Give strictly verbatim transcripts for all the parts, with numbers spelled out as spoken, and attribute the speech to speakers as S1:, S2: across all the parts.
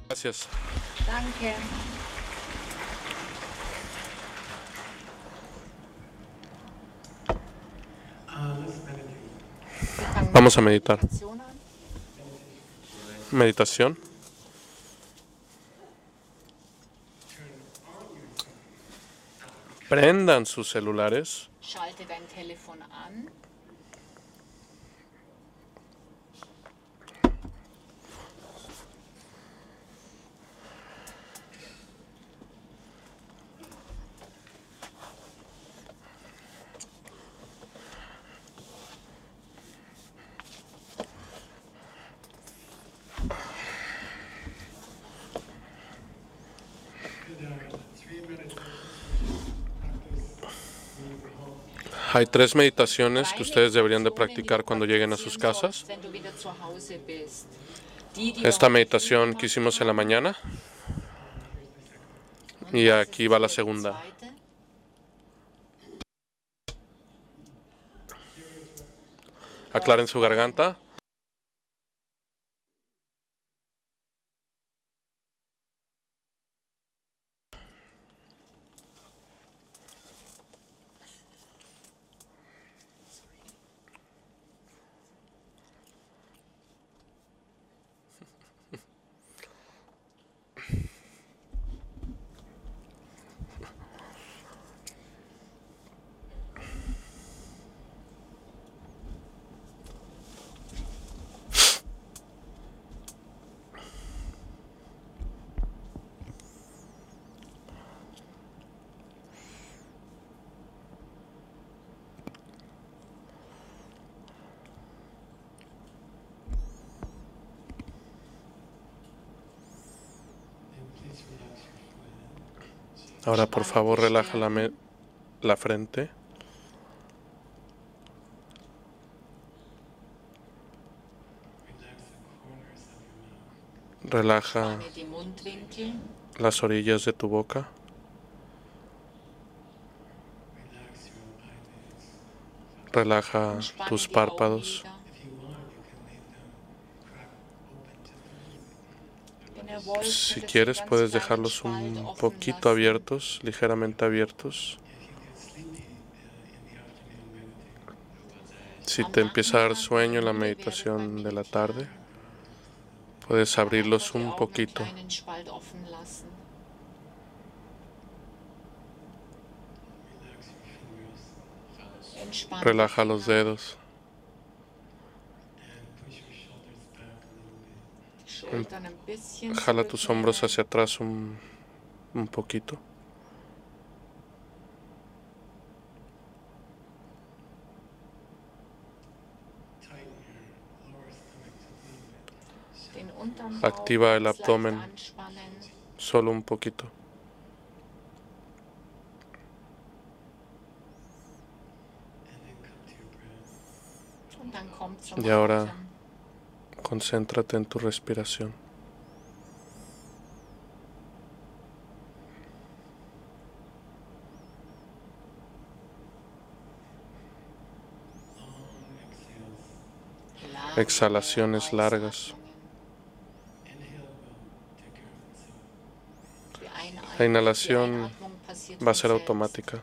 S1: Gracias.
S2: Danke.
S1: Vamos a meditar. Meditación. Prendan sus celulares.
S2: Schalte dein Telefon an.
S1: Hay tres meditaciones que ustedes deberían de practicar cuando lleguen a sus casas. Esta meditación que hicimos en la mañana. Y aquí va la segunda. Aclaren su garganta. Ahora, por favor, relaja la, me la frente. Relaja las orillas de tu boca. Relaja tus párpados. Si quieres, puedes dejarlos un poquito abiertos, ligeramente abiertos. Si te empieza a dar sueño en la meditación de la tarde, puedes abrirlos un poquito. Relaja los dedos. Jala tus hombros hacia atrás un, un poquito. Activa el abdomen solo un poquito. Y ahora concéntrate en tu respiración. Exhalaciones largas. La inhalación va a ser automática.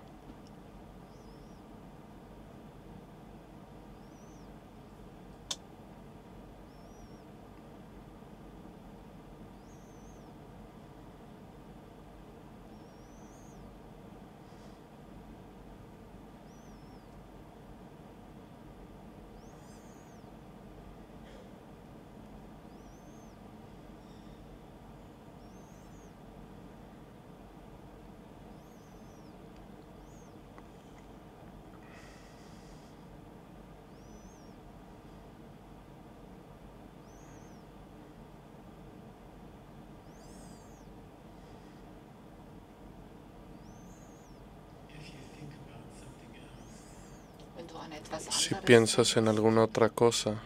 S1: Si piensas en alguna otra cosa,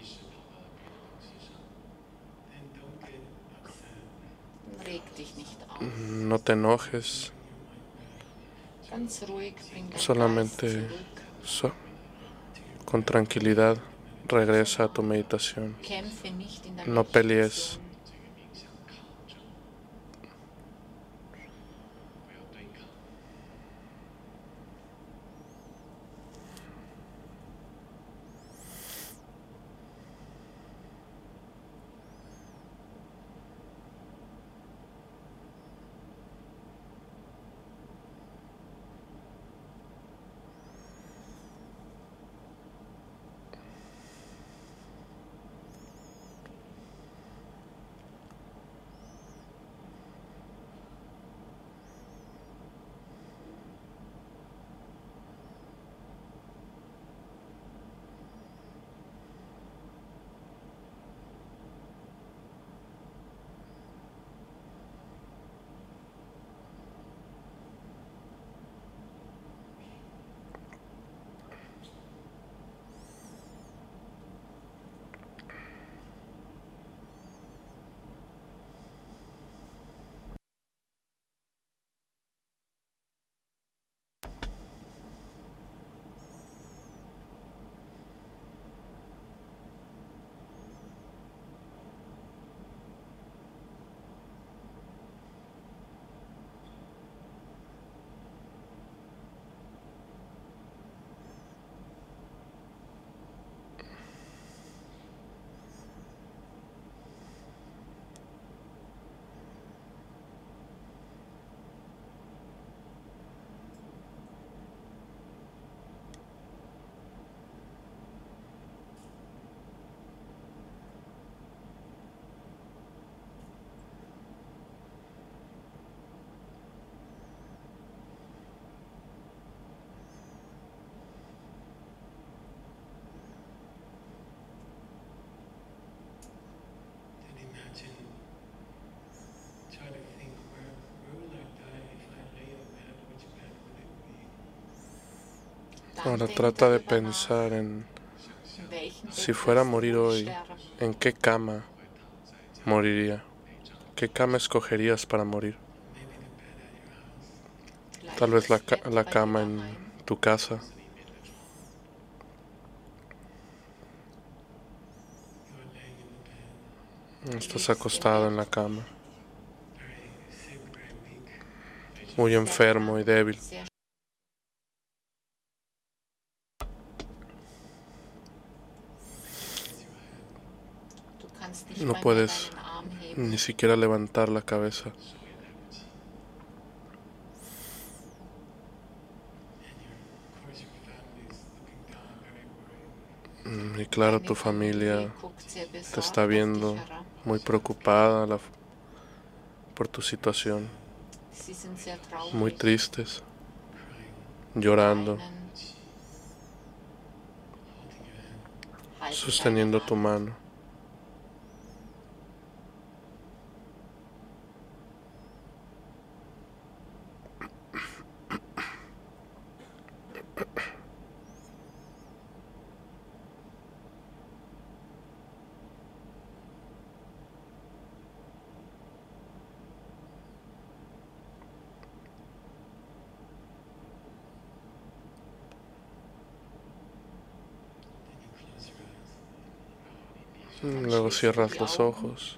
S1: no te enojes, solamente so, con tranquilidad regresa a tu meditación. No pelees, Ahora
S2: Dann denk
S1: trata de
S2: darüber nach,
S1: pensar en
S2: in welchem
S1: si
S2: Bett
S1: fuera a
S2: wirst
S1: morir
S2: du wohl
S1: hoy,
S2: sterben.
S1: ¿en qué cama moriría? ¿Qué cama escogerías para morir? Tal
S2: Vielleicht
S1: vez la,
S2: das
S1: ca-
S2: Bett
S1: la
S2: bei dir
S1: cama en
S2: daheim.
S1: tu casa.
S2: Du
S1: Estás
S2: liegst im
S1: acostado en la
S2: Bett,
S1: cama, muy
S2: sehr
S1: enfermo y
S2: krank,
S1: débil.
S2: sehr. Du kannst nicht
S1: No
S2: mal mehr
S1: puedes
S2: deinen Arm heben.
S1: ni siquiera levantar la cabeza. Mm, Y claro,
S2: Deine
S1: tu
S2: Familie
S1: familia
S2: guckt sehr
S1: te
S2: besorgt
S1: está
S2: auf dich
S1: viendo
S2: herab.
S1: muy preocupada la- por tu situación,
S2: Sie sind sehr
S1: muy
S2: traurig,
S1: tristes, llorando,
S2: weinen, halten deine
S1: sosteniendo tu
S2: Hand.
S1: mano.
S2: Dann
S1: Luego
S2: schließt du
S1: cierras
S2: die
S1: los
S2: Augen.
S1: ojos.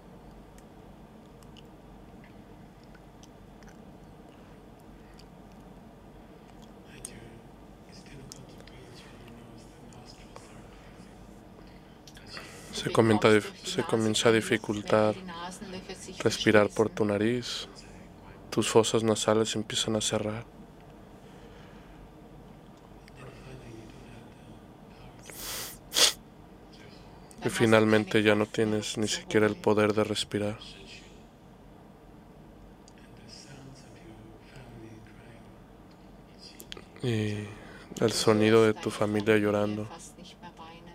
S2: Du
S1: Se comienza, a
S2: bekommst
S1: dif-
S2: durch die
S1: se
S2: Nase
S1: comienza a
S2: keine Luft, wenn
S1: dificultar
S2: die Nasenlöcher sich
S1: respirar por
S2: verschließen.
S1: tu nariz. Tus fosas nasales empiezan a cerrar. Y
S2: Dann hast du keine
S1: finalmente ya no
S2: Kraft mehr,
S1: tienes ni
S2: Luft zu
S1: siquiera el
S2: holen.
S1: poder de respirar. Y el
S2: Du
S1: sonido de
S2: hörst
S1: tu
S2: deine
S1: familia
S2: Familie
S1: llorando
S2: fast nicht mehr weinen.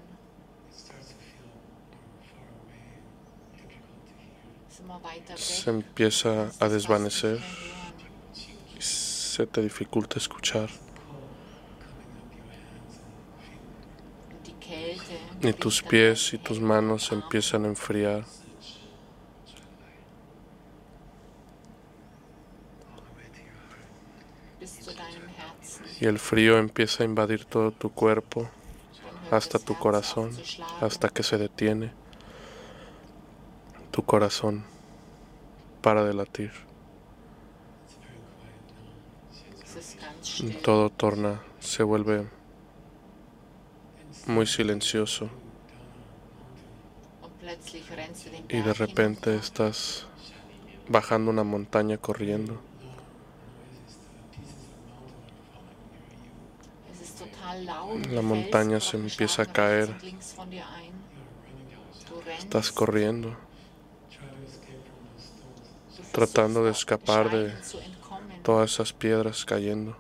S2: Ist immer weiter
S1: se
S2: weg. Du
S1: empieza
S2: kannst
S1: a
S2: es fast nicht
S1: desvanecer
S2: mehr hören.
S1: y se te dificulta escuchar.
S2: Und die Kälte
S1: Y tus
S2: bricht an
S1: pies y
S2: deinen
S1: tus
S2: Händen
S1: manos
S2: und
S1: se
S2: Armen.
S1: empiezan a enfriar.
S2: Bis zu deinem Herzen.
S1: Y el frío empieza a invadir todo tu cuerpo,
S2: Dann hört
S1: hasta
S2: das
S1: tu
S2: Herz auf
S1: corazón,
S2: zu schlagen.
S1: hasta que se detiene. Tu corazón para de latir.
S2: Es ist ganz
S1: Y
S2: still.
S1: todo torna, se vuelve muy silencioso.
S2: Und plötzlich rennst du den
S1: Y de
S2: Berg
S1: repente
S2: hinunter.
S1: estás bajando una montaña corriendo.
S2: Es ist total laut.
S1: La
S2: Die
S1: montaña se
S2: Felsbrocken
S1: empieza a
S2: schlagen rechts
S1: caer.
S2: und links von dir ein. Du
S1: Estás
S2: rennst.
S1: corriendo,
S2: Du
S1: tratando de
S2: versuchst
S1: escapar de
S2: Steinen zu entkommen.
S1: todas esas piedras cayendo.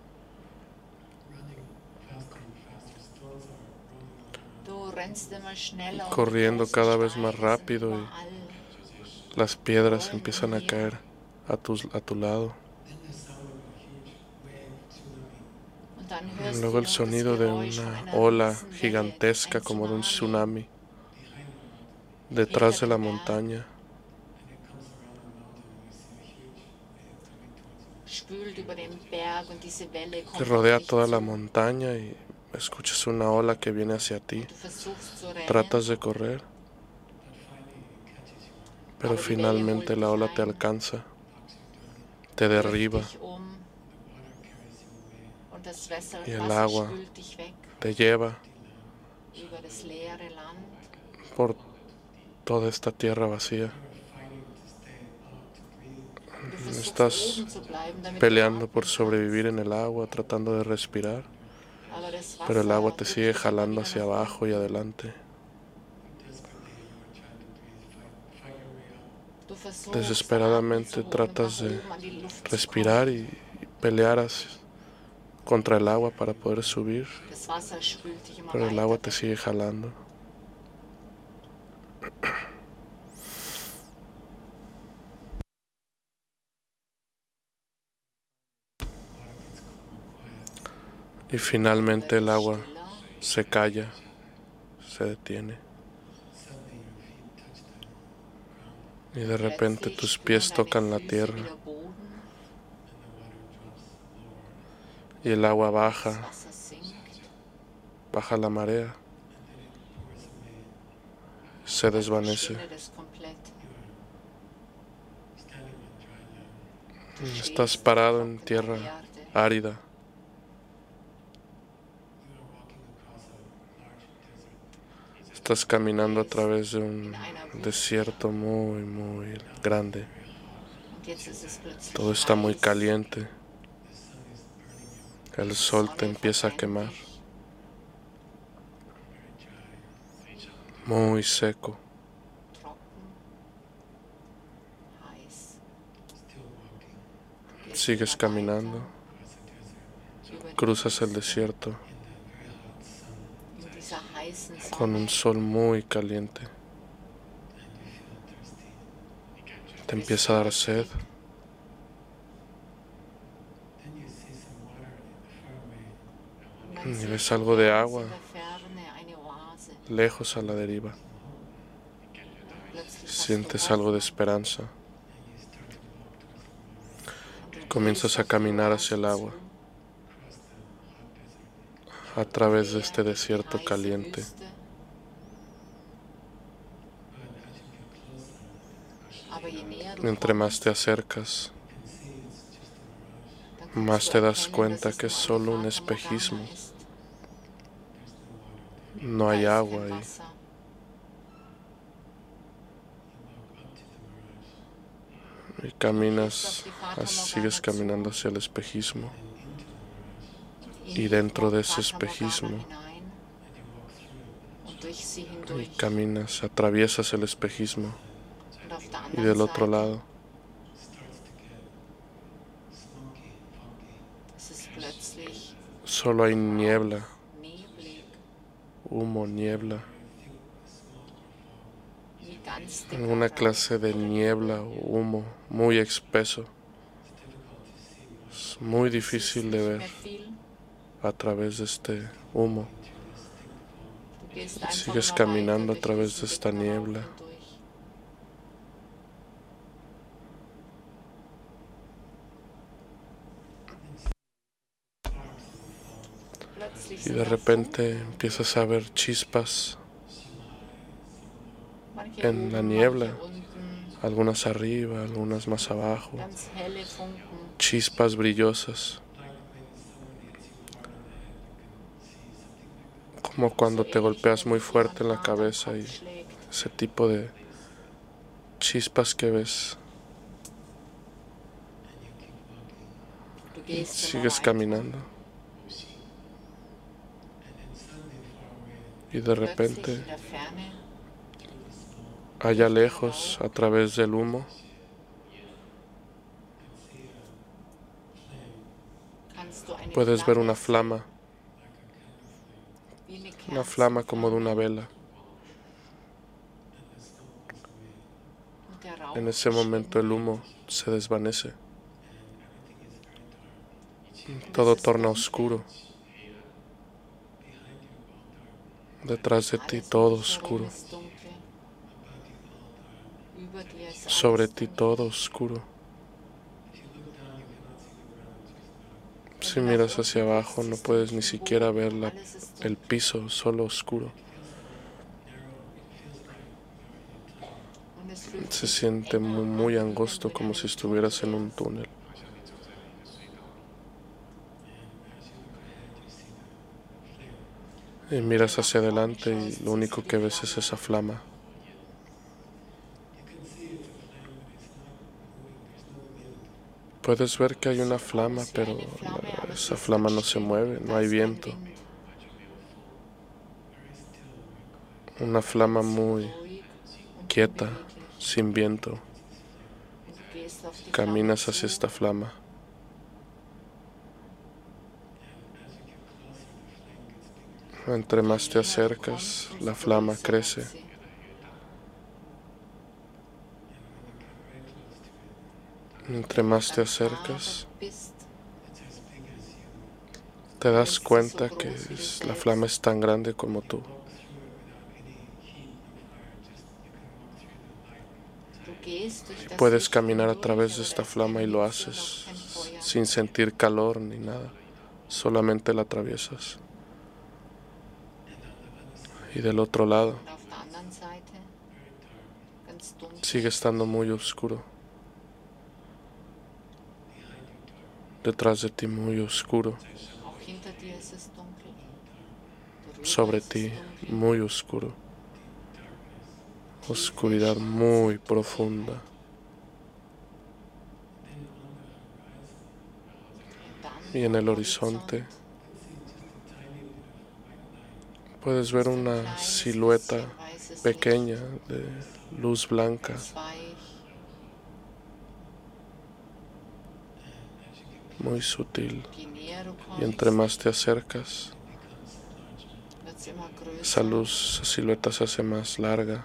S2: Du rennst immer schneller und
S1: Corriendo
S2: große
S1: cada vez
S2: Steine
S1: más
S2: sind
S1: rápido y
S2: überall.
S1: las piedras empiezan a caer a tu, a tu lado.
S2: Und dann hörst
S1: Luego
S2: du
S1: el
S2: das
S1: sonido de
S2: Geräusch von
S1: una
S2: einer
S1: ola
S2: Riesenwelle,
S1: gigantesca
S2: ein
S1: como de un
S2: Tsunami.
S1: tsunami detrás de
S2: Hinter
S1: la
S2: dem Berg.
S1: montaña.
S2: Spült über den Berg und diese Welle
S1: Te
S2: kommt auf
S1: rodea
S2: dich
S1: toda la
S2: zu.
S1: montaña y escuchas una ola que viene hacia ti.
S2: Du versuchst zu rennen,
S1: Tratas de correr, pero
S2: aber die Welle holt
S1: finalmente
S2: dich
S1: la ola te
S2: ein,
S1: alcanza, te
S2: wirft
S1: derriba,
S2: dich um und das Wasser,
S1: y el
S2: Wasser
S1: agua
S2: spült dich weg
S1: te lleva
S2: über das leere Land.
S1: por toda esta tierra vacía.
S2: Du versuchst
S1: Estás
S2: oben zu bleiben, damit
S1: peleando
S2: du
S1: por
S2: atmen
S1: sobrevivir en
S2: kannst.
S1: el agua, tratando de respirar,
S2: Aber das
S1: pero el agua
S2: Wasser
S1: te
S2: drückt
S1: sigue
S2: dich immer
S1: jalando
S2: wieder
S1: hacia
S2: nach
S1: abajo y
S2: unten.
S1: adelante.
S2: Du versuchst,
S1: Desesperadamente
S2: Atem zu holen und
S1: tratas
S2: nach
S1: de
S2: oben an die Luft zu
S1: respirar
S2: kommen.
S1: y pelear hacia- contra el agua para poder subir,
S2: Das Wasser spült dich immer
S1: pero el agua
S2: weiter
S1: te
S2: weg.
S1: sigue jalando. Y finalmente el agua se calla, se detiene. Y de repente tus pies tocan la tierra y el agua baja, baja la marea, se desvanece. Estás parado en tierra árida. Estás caminando a través de un desierto muy, muy grande. Todo está muy caliente. El sol te empieza a quemar. Muy seco. Sigues caminando. Cruzas el desierto con un sol muy caliente. Te empieza a dar sed. Y ves algo de agua lejos a la deriva. Sientes algo de esperanza. Comienzas a caminar hacia el agua, a través de este desierto caliente. Entre más te acercas, más te das cuenta que es solo un espejismo. No hay agua ahí. Y caminas, sigues caminando hacia el espejismo. Y dentro de ese espejismo, y caminas, atraviesas el espejismo. Y del otro lado, solo hay niebla, humo, niebla. Una clase de niebla o humo muy espeso. Es muy difícil de ver a través de este humo. Sigues caminando a través de esta niebla. Y de repente empiezas a ver chispas en la niebla, algunas arriba, algunas más abajo, chispas brillosas, como cuando te golpeas muy fuerte en la cabeza, y ese tipo de chispas que ves. Sigues caminando y de repente, allá lejos, a través del humo, puedes ver una flama, una flama como de una vela. En ese momento el humo se desvanece. Todo torna oscuro. Detrás de ti todo oscuro. Sobre ti todo oscuro. Si miras hacia abajo no puedes ni siquiera ver la, el piso, solo oscuro. Se siente muy, muy angosto, como si estuvieras en un túnel. Y miras hacia adelante y lo único que ves es esa flama. Puedes ver que hay una flama, pero la, esa flama no se mueve, no hay viento. Una flama muy quieta, sin viento. Caminas hacia esta flama. Entre más te acercas, la flama crece. Entre más te acercas, Te das cuenta que es- la flama es tan grande como tú. Puedes caminar a través de esta flama y lo haces sin sentir calor ni nada, solamente la atraviesas. Y del otro lado sigue estando muy oscuro. Detrás de ti muy oscuro. Sobre ti muy oscuro. Oscuridad muy profunda. Y en el horizonte puedes ver una silueta pequeña de luz blanca. Muy sutil. Y entre más te acercas, esa luz, esa silueta se hace más larga.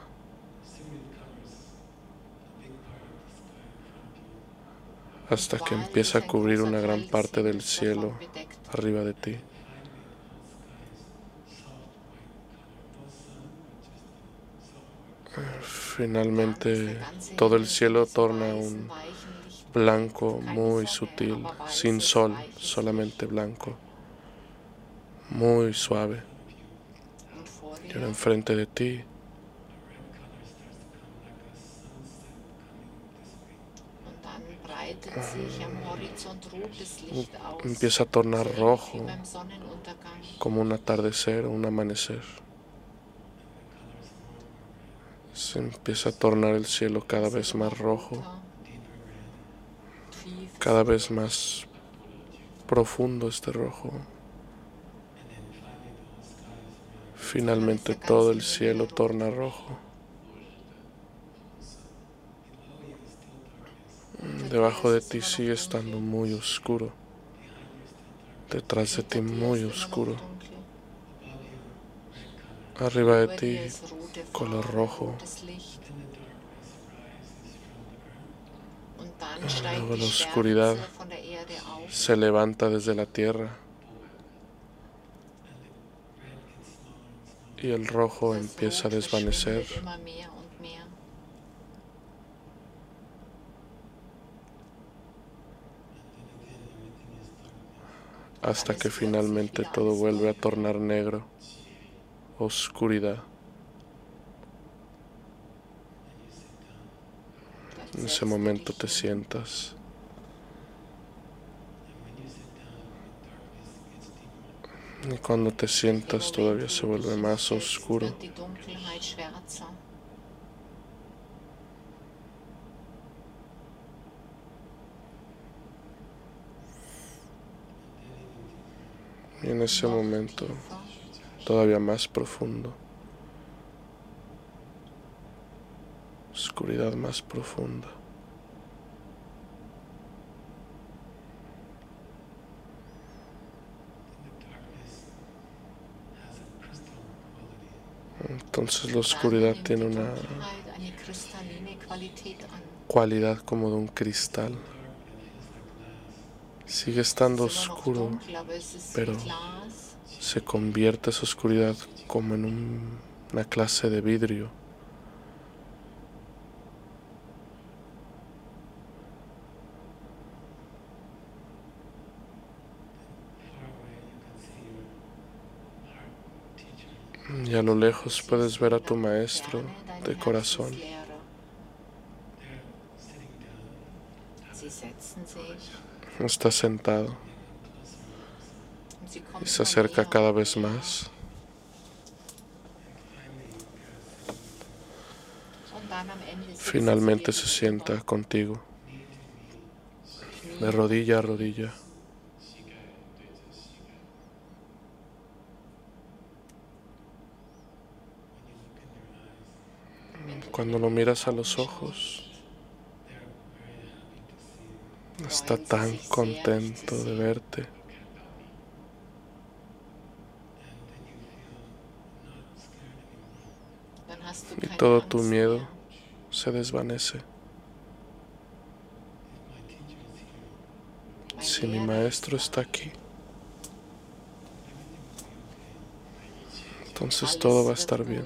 S1: Hasta que empieza a cubrir una gran parte del cielo arriba de ti. Finalmente todo el cielo torna un blanco muy sutil, sin sol, solamente blanco, muy suave. Y ahora enfrente de ti empieza a tornar rojo, como un atardecer o un amanecer. Se empieza a tornar el cielo cada vez más rojo, cada vez más profundo este rojo. Finalmente todo el cielo torna rojo. Debajo de ti sigue estando muy oscuro. Detrás de ti muy oscuro. Arriba de ti color rojo. Luego la oscuridad se levanta desde la tierra y el rojo empieza a desvanecer. Hasta que finalmente todo vuelve a tornar negro, oscuridad. En ese momento te sientas. Y cuando te sientas todavía se vuelve más oscuro. Y en ese momento todavía más profundo. Oscuridad más profunda. Entonces la oscuridad tiene una cualidad como de un cristal. Sigue estando oscuro, pero se convierte esa oscuridad como en un, una clase de vidrio. Y a lo lejos puedes ver a tu maestro de corazón. Está sentado y se acerca cada vez más. Finalmente se sienta contigo, de rodilla a rodilla. Cuando lo miras a los ojos, está tan contento de verte. Y todo tu miedo se desvanece. Si mi maestro está aquí, entonces todo va a estar bien.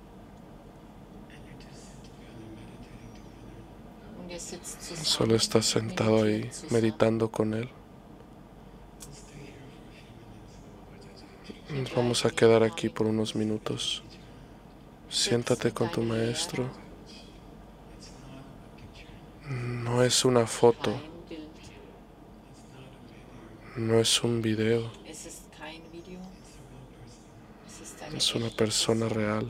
S1: Solo estás sentado ahí meditando con él. Nos vamos a quedar aquí por unos minutos. Siéntate con tu maestro. No es una foto, no es un video, es una persona real.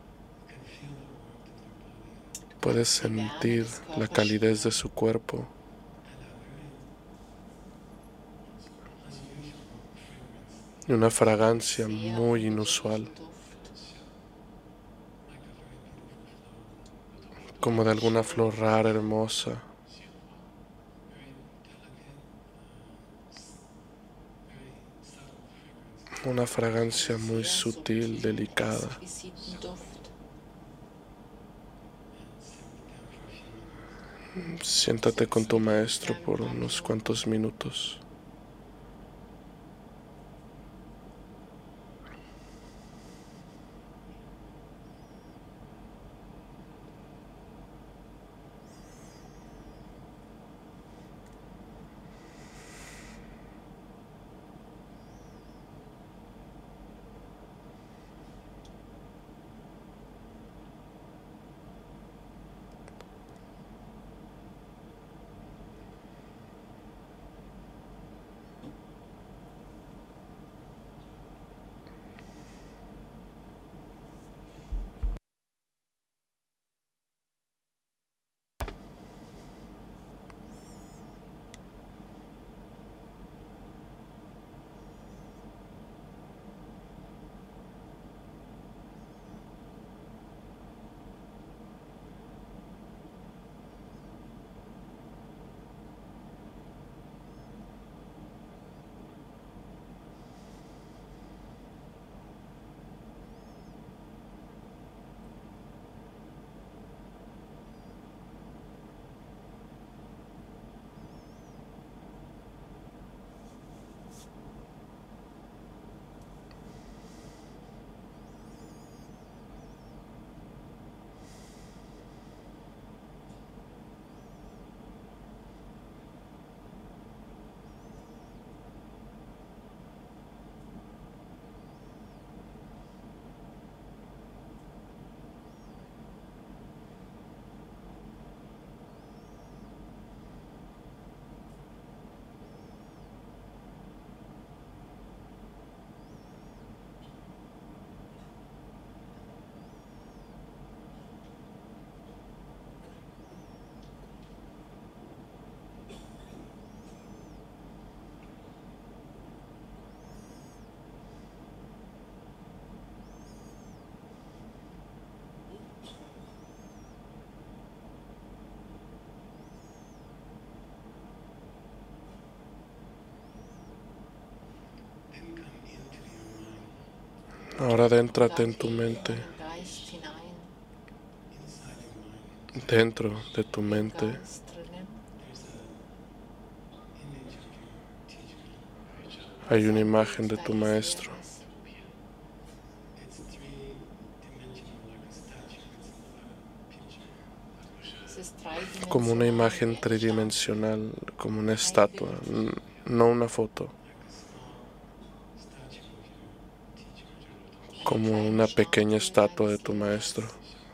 S1: Puedes sentir la calidez de su cuerpo. Y una fragancia muy inusual, como de alguna flor rara, hermosa. Una fragancia muy sutil, delicada. Siéntate con tu maestro por unos cuantos minutos. Ahora adéntrate en tu mente, dentro de tu mente. Hay una imagen de tu maestro. Como una imagen tridimensional, como una estatua, no una foto. Como una pequeña estatua de tu maestro.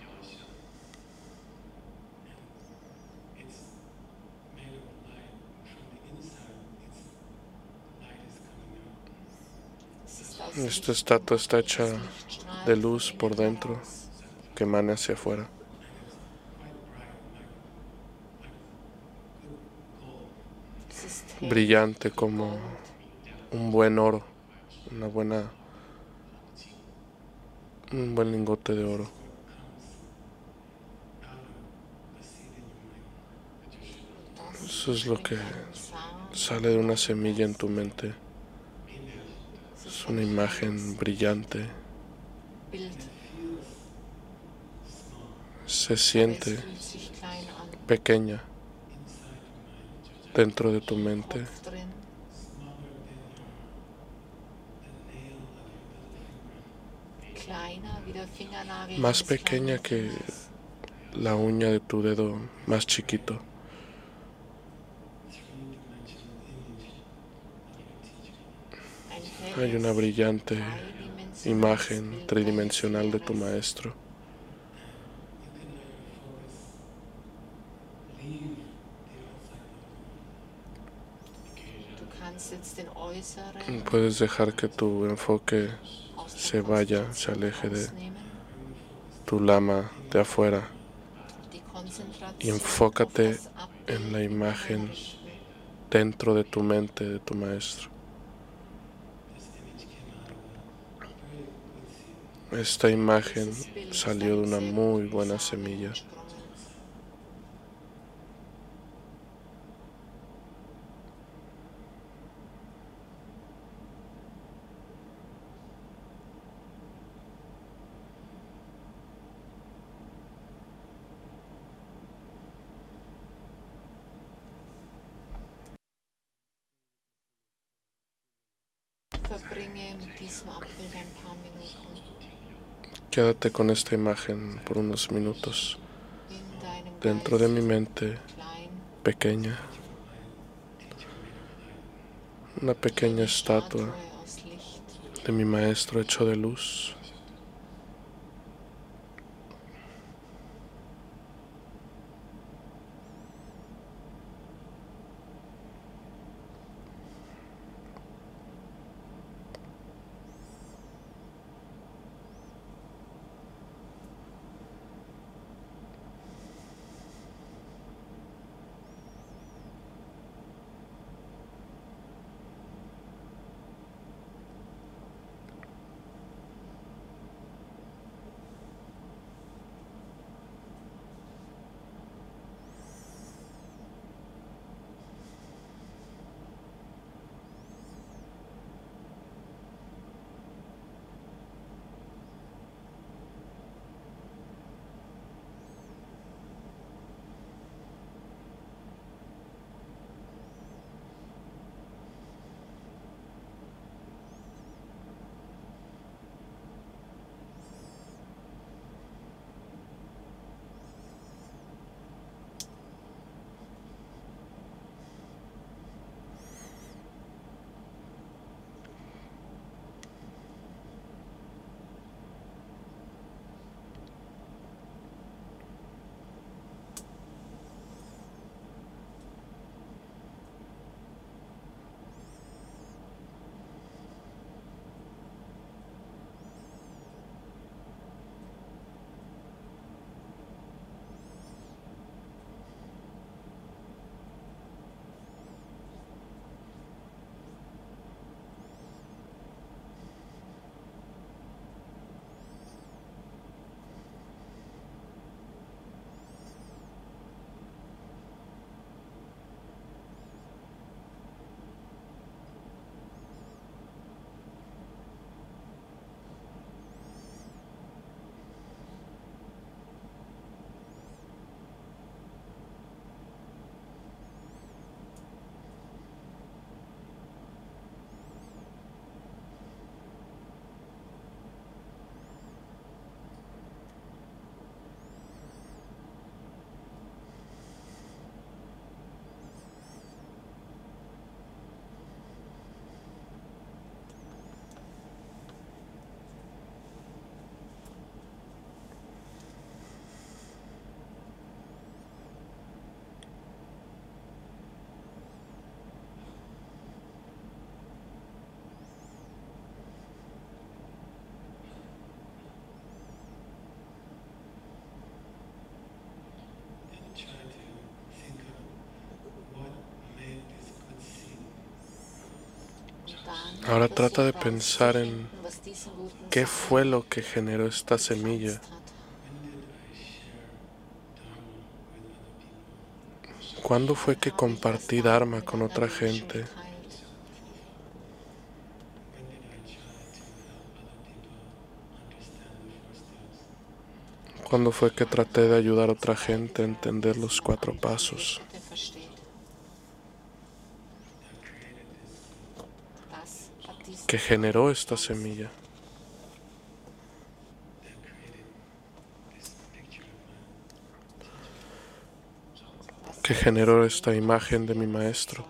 S1: Esta estatua está hecha de luz por dentro, que emana hacia afuera. Brillante como un buen oro, una buena, un buen lingote de oro. Eso es lo que sale de una semilla en tu mente. Es una imagen brillante. Se siente pequeña dentro de tu mente. más pequeña que la uña de tu dedo más chiquito. Hay una brillante imagen tridimensional de tu maestro. Puedes dejar que tu enfoque se vaya, se aleje de tu lama de afuera y enfócate en la imagen dentro de tu mente de tu maestro. Esta imagen salió de una muy buena semilla. Quédate con esta imagen por unos minutos dentro de mi mente pequeña, una pequeña estatua de mi maestro hecho de luz. Ahora trata de pensar en qué fue lo que generó esta semilla. ¿Cuándo fue que compartí Dharma con otra gente? ¿Cuándo fue que traté de ayudar a otra gente a entender los cuatro pasos? ¿Qué generó esta semilla? que generó esta imagen de mi maestro.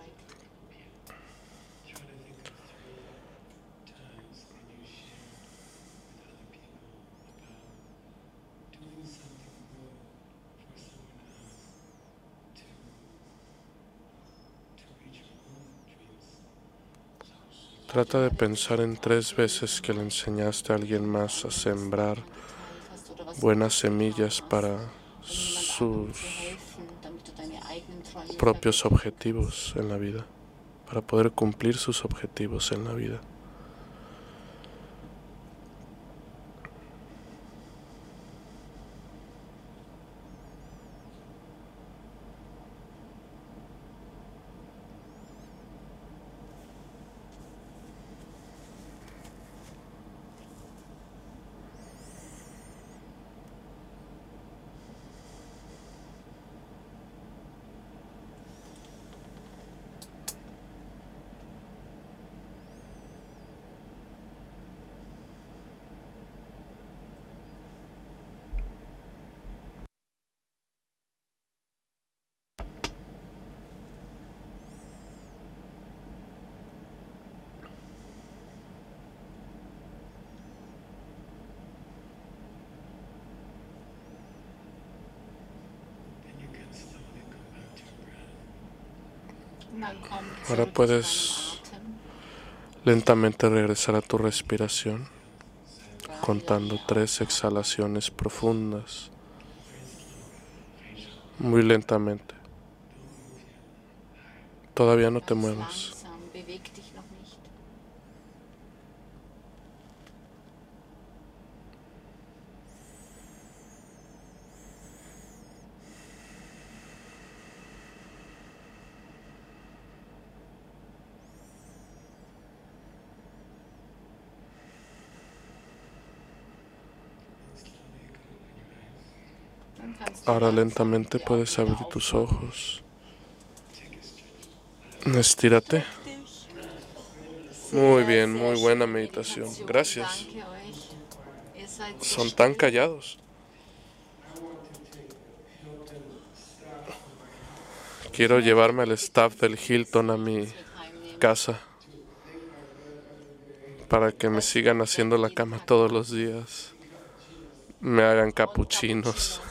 S1: Trata de pensar en tres veces que le enseñaste a alguien más a sembrar buenas semillas para sus propios objetivos en la vida, para poder cumplir sus objetivos en la vida. Ahora puedes lentamente regresar a tu respiración, contando tres exhalaciones profundas, muy lentamente. Todavía no te muevas. Ahora lentamente puedes abrir tus ojos. Estírate. Muy bien, muy buena meditación. Gracias. Son tan callados. Quiero llevarme al staff del Hilton a mi casa para que me sigan haciendo la cama todos los días. Me hagan capuchinos.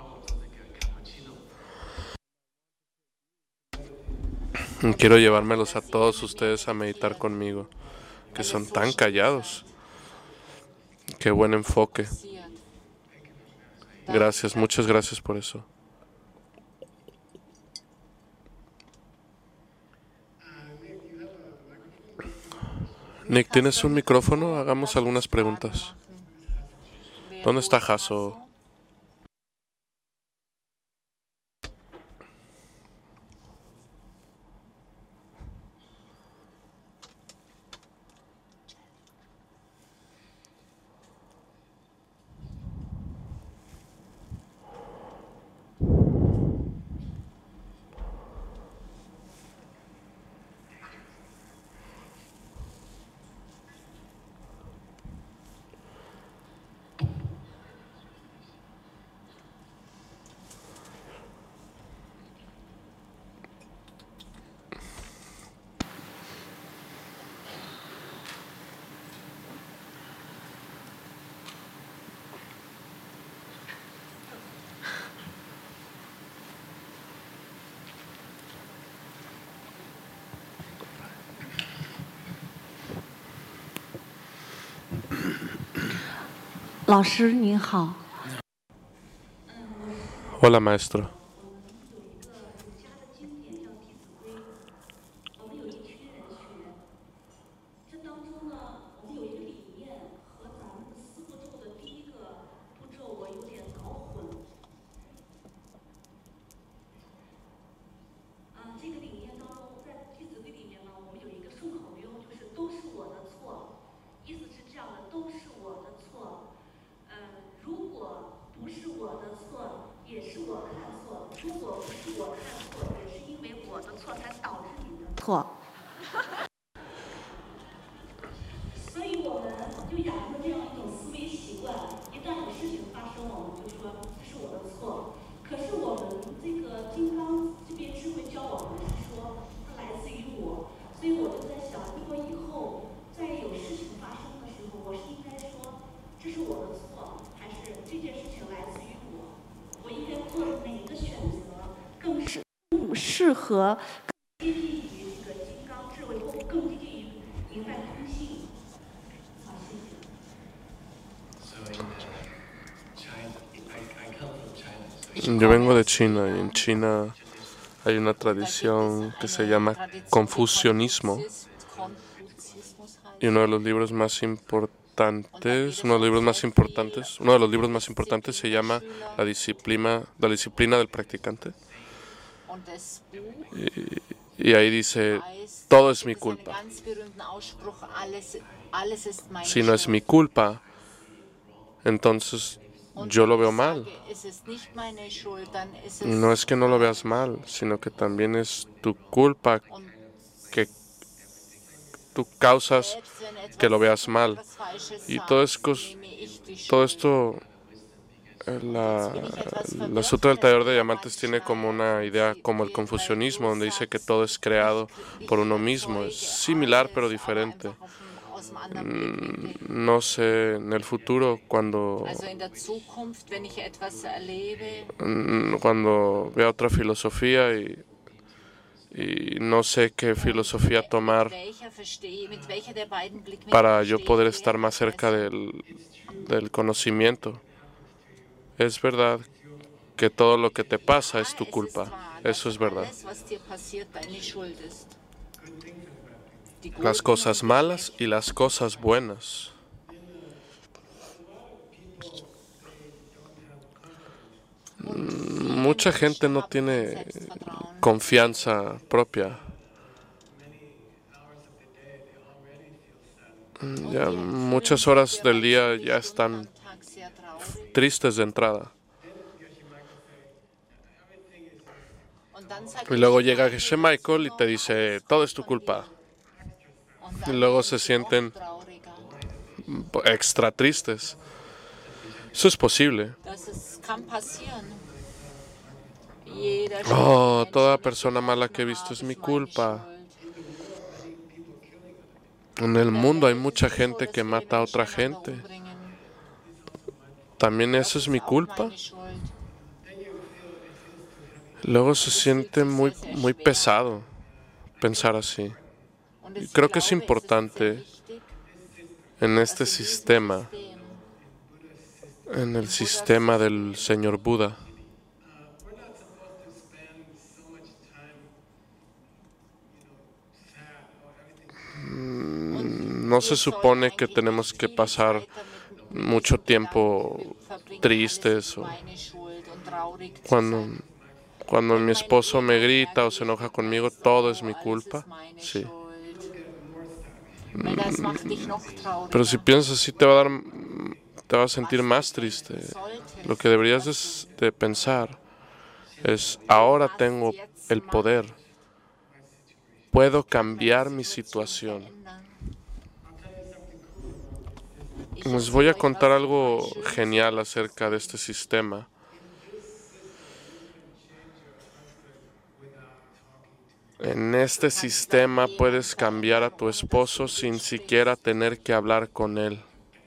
S1: Quiero llevármelos a todos ustedes a meditar conmigo, que son tan callados. Qué buen enfoque. Gracias, muchas gracias por eso. Nick, ¿tienes un micrófono? Hagamos algunas preguntas. ¿Dónde está Hasso? Hola, maestro.
S3: 和
S1: Yo vengo de China y en China hay una tradición que se llama confucianismo y uno de los libros más importantes, uno de los libros más importantes, uno de los libros más importantes se llama La disciplina, la disciplina del practicante. Y, y ahí dice, todo es mi culpa. Si no es mi culpa, entonces yo lo veo mal. No es que no lo veas mal, sino que también es tu culpa que tú causas que lo veas mal. Y todo, es, todo esto, la, la Sutra del Tallador de Diamantes tiene como una idea como el confucianismo, donde dice que todo es creado por uno mismo. Es similar pero diferente. No sé, en el futuro, cuando, cuando vea otra filosofía y, y no sé qué filosofía tomar para yo poder estar más cerca del, del conocimiento. Es verdad que todo lo que te pasa es tu culpa. Eso es verdad. Las cosas malas y las cosas buenas. Mucha gente no tiene confianza propia. Ya muchas horas del día ya están tristes de entrada. Y luego llega Geshe Michael y te dice, todo es tu culpa. Y luego se sienten extra tristes. Eso es posible. Oh, toda persona mala que he visto es mi culpa. En el mundo hay mucha gente que mata a otra gente. ¿También eso es mi culpa? Luego se siente muy, muy pesado pensar así. Y creo que es importante en este sistema, en el sistema del señor Buda, no se supone que tenemos que pasar mucho tiempo tristes o cuando, cuando mi esposo me grita o se enoja conmigo, todo es mi culpa. Sí. Pero si piensas así te va a dar, te vas a sentir más triste. Lo que deberías de, de pensar es, ahora tengo el poder, puedo cambiar mi situación. Les voy a contar algo genial acerca de este sistema. En este sistema puedes cambiar a tu esposo sin siquiera tener que hablar con él.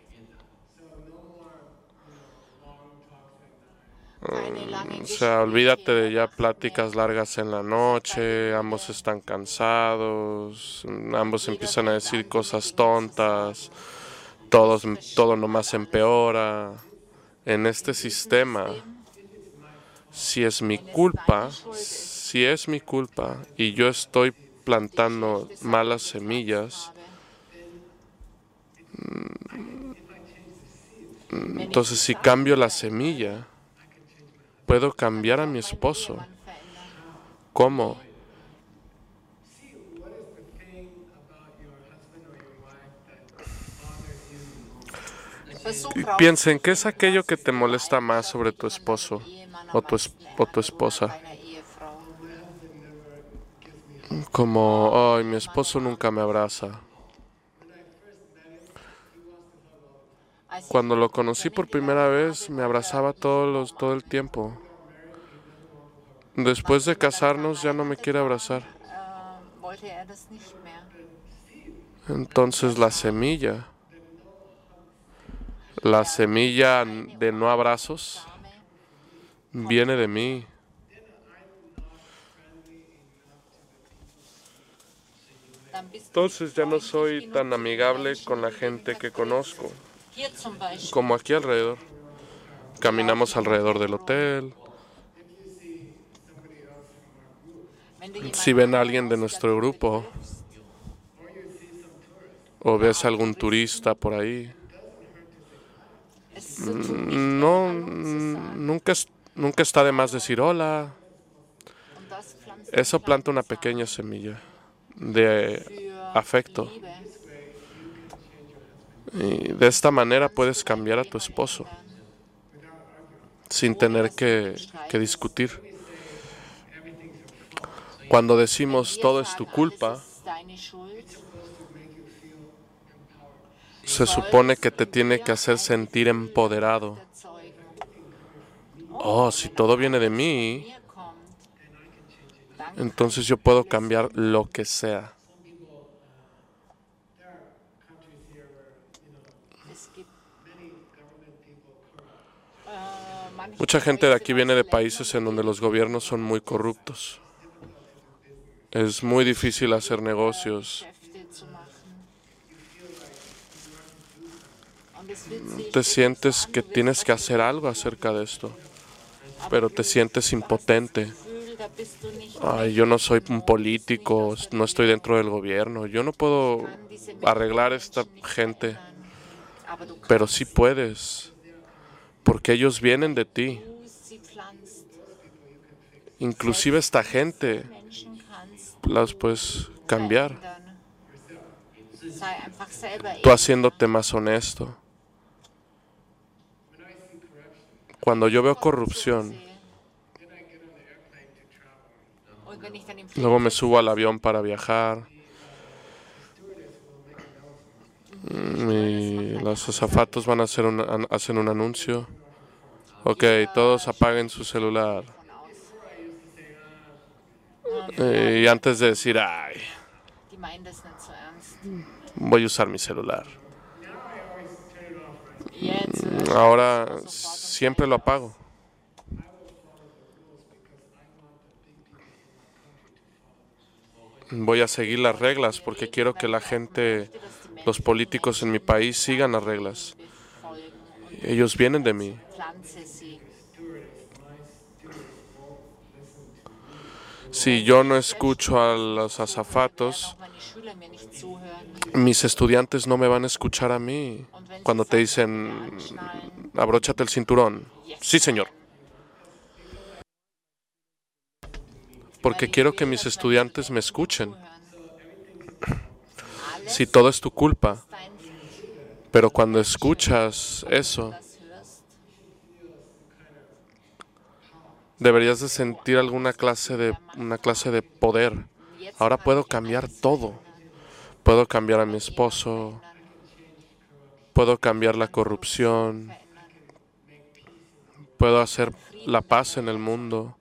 S1: O sea, olvídate de ya pláticas largas en la noche, ambos están cansados, ambos empiezan a decir cosas tontas, todos, todo nomás empeora. En este sistema, si es mi culpa, si es mi culpa y yo estoy plantando malas semillas, entonces si cambio la semilla, puedo cambiar a mi esposo. ¿Cómo? Piensen, ¿qué es aquello que te molesta más sobre tu esposo o tu, es o tu esposa? Como, ay, mi esposo nunca me abraza. Cuando lo conocí por primera vez, me abrazaba todos los, todo el tiempo. Después de casarnos, ya no me quiere abrazar. Entonces la semilla, la semilla de no abrazos, viene de mí. Entonces ya no soy tan amigable con la gente que conozco, como aquí alrededor. Caminamos alrededor del hotel. Si ven a alguien de nuestro grupo o ves a algún turista por ahí, no, nunca, es- nunca está de más decir hola. Eso planta una pequeña semilla de afecto. Y de esta manera puedes cambiar a tu esposo sin tener que, que discutir. Cuando decimos todo es tu culpa, se supone que te tiene que hacer sentir empoderado. Oh, si todo viene de mí, entonces yo puedo cambiar lo que sea. Mucha gente de aquí viene de países en donde los gobiernos son muy corruptos. Es muy difícil hacer negocios. Te sientes que tienes que hacer algo acerca de esto, pero te sientes impotente. Ay, yo no soy un político, no estoy dentro del gobierno, yo no puedo arreglar a esta gente, pero sí puedes, porque ellos vienen de ti. Inclusive esta gente las puedes cambiar, tú haciéndote más honesto. Cuando yo veo corrupción, luego me subo al avión para viajar y los azafatos van a hacer un, hacen un anuncio. Ok, todos apaguen su celular. Y antes de decir, ay, voy a usar mi celular, ahora siempre lo apago. Voy a seguir las reglas porque quiero que la gente, los políticos en mi país sigan las reglas. Ellos vienen de mí. Si yo no escucho a los azafatos, mis estudiantes no me van a escuchar a mí. Cuando te dicen, abróchate el cinturón. Sí, señor. Porque quiero que mis estudiantes me escuchen. Si todo es tu culpa, pero cuando escuchas eso, deberías de sentir alguna clase de, una clase de poder. Ahora puedo cambiar todo. Puedo cambiar a mi esposo, puedo cambiar la corrupción, puedo hacer la paz en el mundo.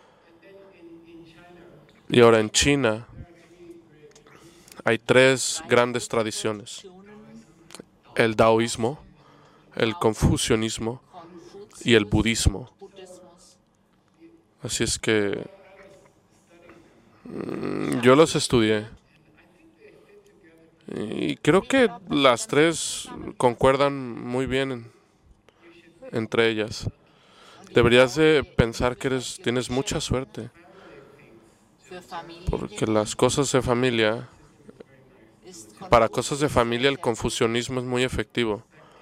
S1: Y ahora en China hay tres grandes tradiciones: el taoísmo, el confucianismo y el budismo. Así es que mmm, yo los estudié. Y creo que las tres concuerdan muy bien en, entre ellas. Deberías de pensar que eres, tienes mucha suerte, porque las cosas de familia, para cosas de familia el confucianismo es muy efectivo.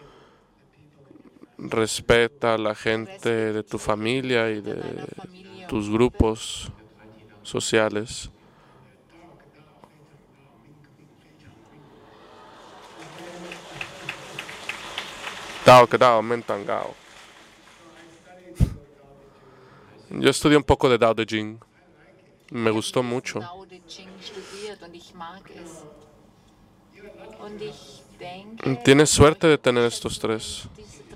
S1: Respeta a la gente de tu familia y de tus grupos sociales. Tao que Tao, Mentangao. Yo estudié un poco de Tao Te Ching. Me gustó mucho. Tienes suerte de tener estos tres.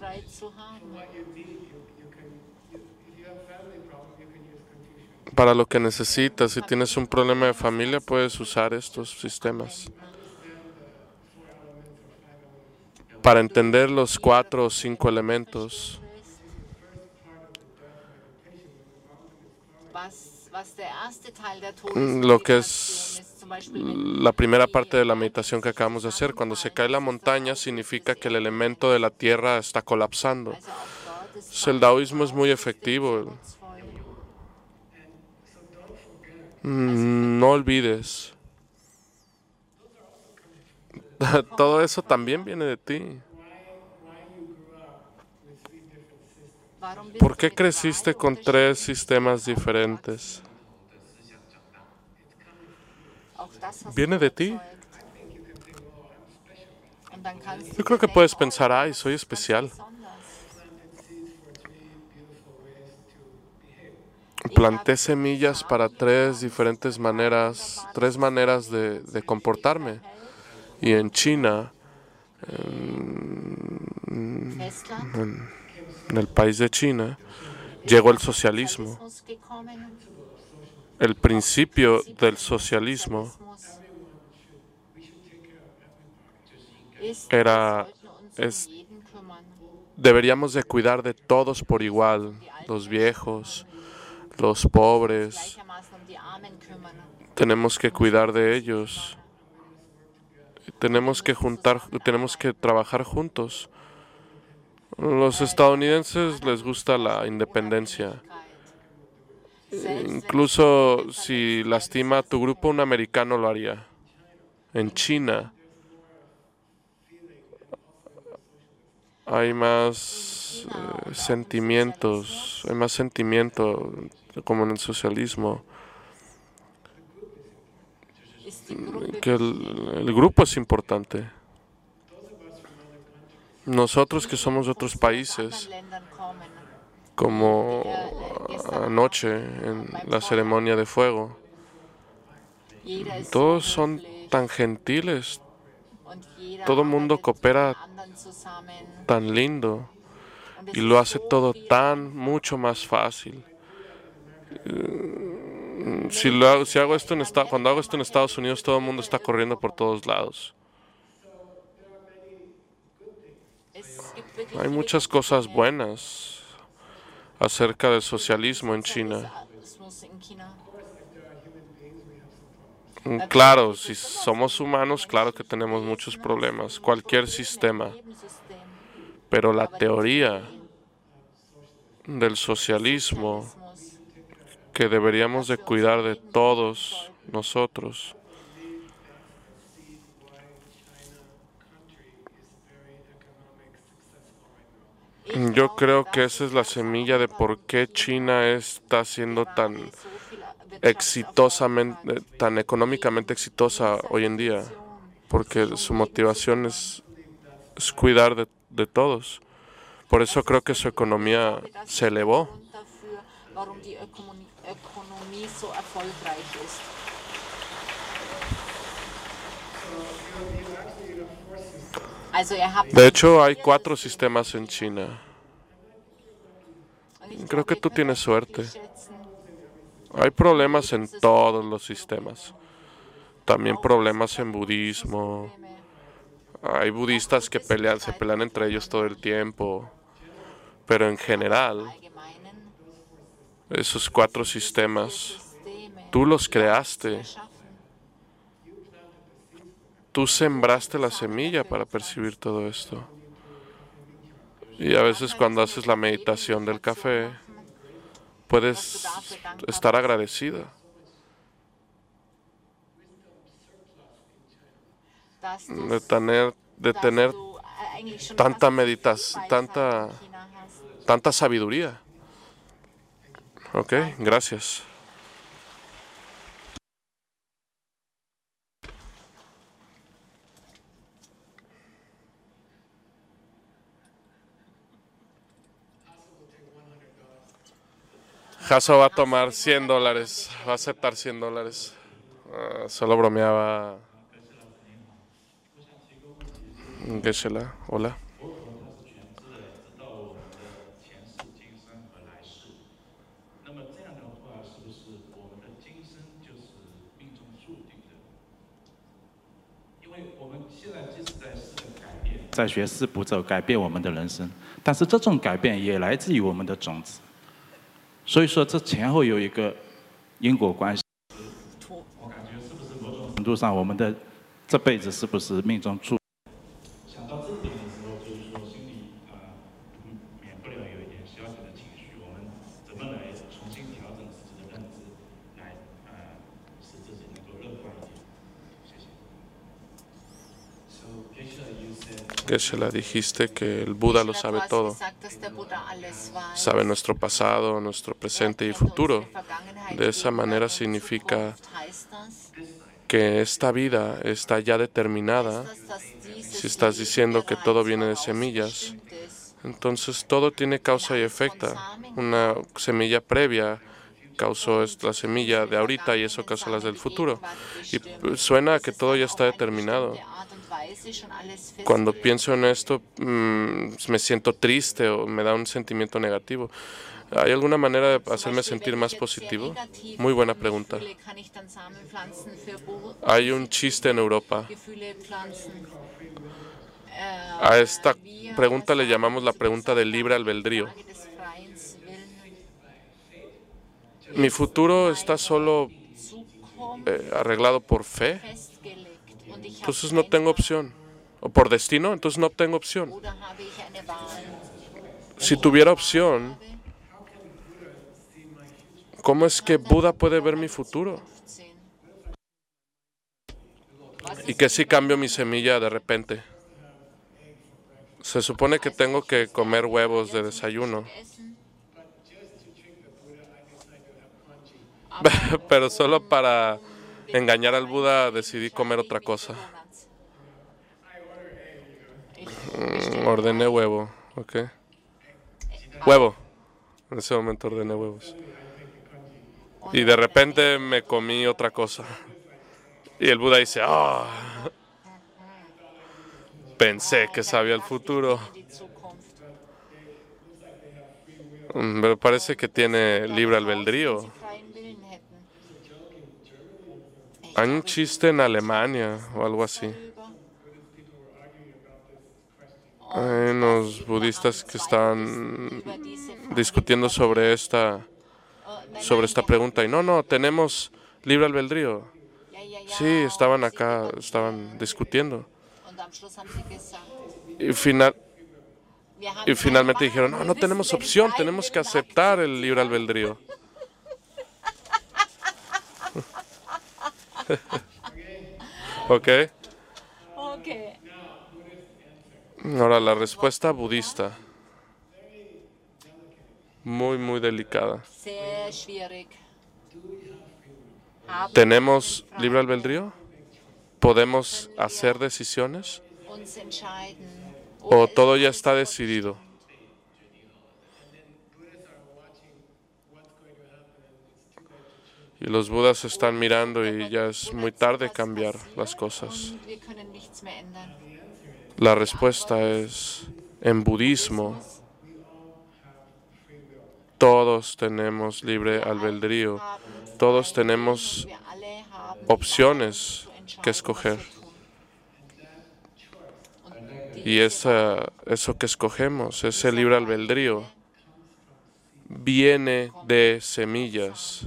S1: Para lo que necesitas, si tienes un problema de familia, puedes usar estos sistemas. Para entender los cuatro o cinco elementos, lo que es la primera parte de la meditación que acabamos de hacer. Cuando se cae la montaña, significa que el elemento de la tierra está colapsando. El taoísmo es muy efectivo. No olvides. Todo eso también viene de ti. ¿Por qué creciste con tres sistemas diferentes? ¿Viene de ti? Yo creo que puedes pensar, ay, soy especial. Planté semillas para tres diferentes maneras, tres maneras de, de comportarme. Y en China, en, en, en el país de China, llegó el socialismo. El principio del socialismo era, es, deberíamos de cuidar de todos por igual, los viejos, los pobres, tenemos que cuidar de ellos, tenemos que juntar, tenemos que trabajar juntos. Los estadounidenses les gusta la independencia. Incluso si lastima a tu grupo, un americano lo haría. En China hay más eh, sentimientos, hay más sentimiento como en el socialismo. Que el, el grupo es importante. Nosotros que somos de otros países, como anoche en la ceremonia de fuego, todos son tan gentiles, todo el mundo coopera tan lindo y lo hace todo tan mucho más fácil. Si, lo hago, si hago esto en esta, cuando hago esto en Estados Unidos, todo el mundo está corriendo por todos lados. Hay muchas cosas buenas acerca del socialismo en China. Claro, si somos humanos, claro que tenemos muchos problemas, cualquier sistema. Pero la teoría del socialismo, que deberíamos de cuidar de todos nosotros, yo creo que esa es la semilla de por qué China está siendo tan exitosamente, tan económicamente exitosa hoy en día, porque su motivación es, es cuidar de, de todos. Por eso creo que su economía se elevó. De hecho, hay cuatro sistemas en China. Creo que tú tienes suerte. Hay problemas en todos los sistemas. También problemas en budismo. Hay budistas que pelean, se pelean entre ellos todo el tiempo. Pero en general, esos cuatro sistemas, tú los creaste. Tú sembraste la semilla para percibir todo esto. Y a veces cuando haces la meditación del café, puedes estar agradecida de tener, de tener tanta meditación, tanta, tanta sabiduría. Ok, gracias. Hasso va a tomar cien dólares, va a aceptar cien dólares. Uh, solo bromeaba. Geshe-la, hola.
S3: 度上，我们的这辈子是不是命中注？
S4: 想到这点的时候，就是说心里啊、呃，免不了有一点小小的情绪。我们怎么来重新调整自己的认知，来呃，使自己能够乐观一点？谢谢。So,
S1: Geshe-la, dijiste que el Buda lo sabe todo. Sabe nuestro pasado, nuestro presente y futuro. De esa manera significa que esta vida está ya determinada. Si estás diciendo que todo viene de semillas, entonces todo tiene causa y efecto. Una semilla previa causó la semilla de ahorita y eso causa las del futuro. Y suena a que todo ya está determinado. Cuando pienso en esto, mmm, me siento triste o me da un sentimiento negativo. ¿Hay alguna manera de hacerme sentir más positivo? Muy buena pregunta. Hay un chiste en Europa. A esta pregunta le llamamos la pregunta del libre albedrío. Mi futuro está solo eh, arreglado por fe, entonces no tengo opción. O por destino, entonces no tengo opción. Si tuviera opción, ¿cómo es que Buda puede ver mi futuro? ¿Y qué si cambio mi semilla de repente? Se supone que tengo que comer huevos de desayuno. Pero solo para engañar al Buda decidí comer otra cosa. Mm, ordené huevo, ¿ok? Huevo. En ese momento ordené huevos. Y de repente me comí otra cosa. Y el Buda dice, ah, oh, pensé que sabía el futuro. Me parece que tiene libre albedrío. Hay un chiste en Alemania o algo así. Hay unos budistas que están discutiendo sobre esta, sobre esta pregunta. Y no, no, tenemos libre albedrío. Sí, estaban acá, estaban discutiendo. Y, final, y finalmente dijeron, no, no tenemos opción, tenemos que aceptar el libre albedrío. ¿Ok? Ahora, la respuesta budista. Muy, muy delicada. ¿Tenemos libre albedrío? ¿Podemos hacer decisiones? ¿O todo ya está decidido? Y los budas están mirando y ya es muy tarde cambiar las cosas. La respuesta es, en budismo, todos tenemos libre albedrío, todos tenemos opciones que escoger. Y esa, eso que escogemos, ese libre albedrío, viene de semillas.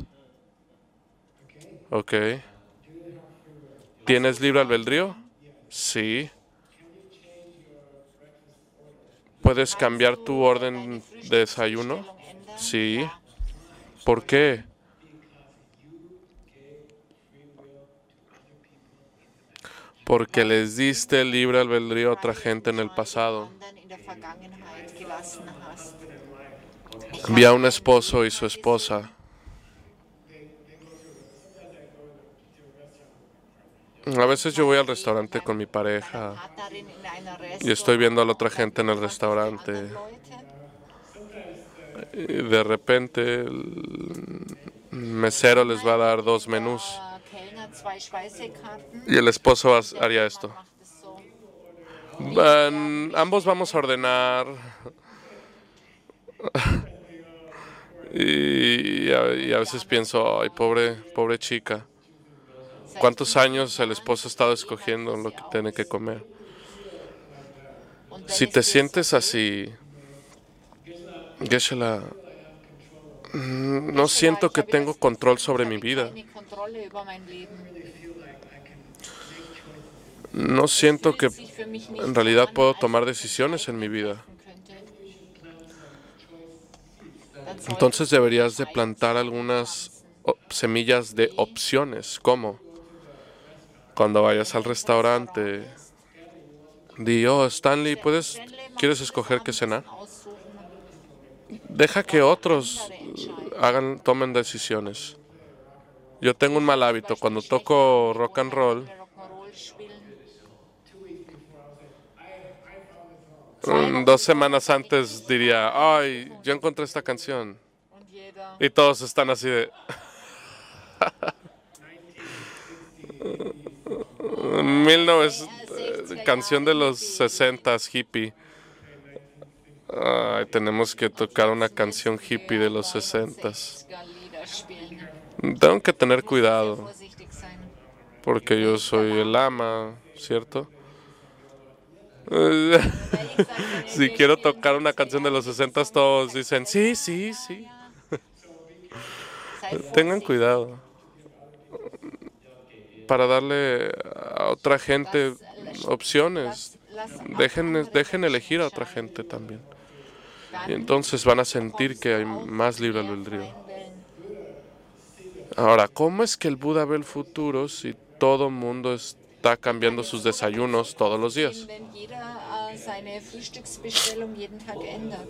S1: ¿Ok? ¿Tienes libre albedrío? Sí. ¿Puedes cambiar tu orden de desayuno? Sí. ¿Por qué? Porque les diste libre albedrío a otra gente en el pasado. Vi a un esposo y su esposa. A veces yo voy al restaurante con mi pareja y estoy viendo a la otra gente en el restaurante. Y de repente el mesero les va a dar dos menús. Y el esposo haría esto. Um, ambos vamos a ordenar. y, a, y a veces pienso, ay, pobre, pobre chica. ¿Cuántos años el esposo ha estado escogiendo lo que tiene que comer? Si te sientes así, Geshe-la, no siento que tengo control sobre mi vida. No siento que
S2: sich für mich nicht
S1: en realidad
S2: so
S1: puedo
S2: an, als
S1: tomar
S2: ob es
S1: decisiones en mi vida.
S2: treffen könnte. Dann solltest
S1: Entonces
S2: du
S1: deberías de
S2: Entscheidungen
S1: plantar algunas
S2: pflanzen.
S1: o- semillas de opciones. ¿Cómo? Cuando vayas al
S2: Wenn du ins Restaurant
S1: restaurante,
S2: gehst,
S1: di, oh, Stanley, ¿puedes,
S2: Stanley, magst
S1: ¿quieres
S2: du das
S1: escoger qué cenar?
S2: Abendessen aussuchen?
S1: Deja que
S2: Oder
S1: otros
S2: andere entscheiden.
S1: hagan, tomen decisiones. Yo tengo un
S2: Ich
S1: mal
S2: habe zum
S1: hábito.
S2: Beispiel
S1: Cuando
S2: eine schlechte
S1: toco rock and
S2: Angewohnheit,
S1: roll,
S2: wenn wir Rock'n'Roll spielen.
S1: mm, dos semanas antes diría, ay, yo encontré esta canción.
S2: Und jeder,
S1: Y todos están así de... mil novecientos, canción de los sesentas, hippie. Ay, tenemos que tocar una canción hippie de los sesentas.
S2: Lieder spielen.
S1: Tengo que tener
S2: Muss sehr
S1: cuidado,
S2: vorsichtig sein.
S1: porque yo soy el ama, ¿cierto?
S2: Weil ich sage, wenn
S1: Si
S2: wir
S1: quiero
S2: spielen,
S1: tocar una canción de los sesentas, todos dicen, sí, sí, sí.
S2: sei
S1: Tengan
S2: vorsichtig.
S1: cuidado. Para darle a otra gente opciones.
S2: Lass- lass
S1: Dejen,
S2: andere
S1: dejen
S2: Menschen
S1: elegir a otra
S2: entscheiden.
S1: gente también.
S2: Dann
S1: Y entonces van a sentir
S2: bekommst
S1: que
S2: du
S1: hay
S2: auch
S1: más libre
S2: mehr
S1: albedrío.
S2: freien Willen.
S1: Ahora, ¿cómo es que el Buda ve el futuro si todo mundo está cambiando sus desayunos todos los días?
S2: Wenn jeder äh, seine Frühstücksbestellung jeden Tag ändert.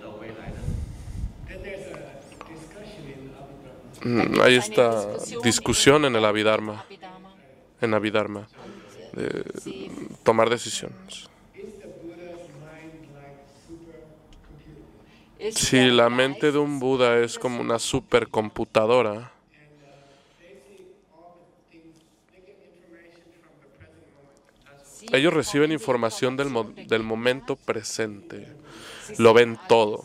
S1: Mm, Hay esta discusión en el Abhidharma,
S2: Abhidharma.
S1: en Abhidharma,
S2: Und, äh,
S1: de
S2: sie
S1: tomar decisiones.
S2: ist
S1: Si
S2: der
S1: la mente de
S2: Geist
S1: un Buda es como una supercomputadora,
S2: sie
S1: ellos reciben
S2: bekommen die
S1: información del, mo-
S2: Information
S1: del
S2: der
S1: momento
S2: Gegenwart.
S1: presente,
S2: Sie
S1: lo
S2: sehen
S1: ven
S2: alles.
S1: todo.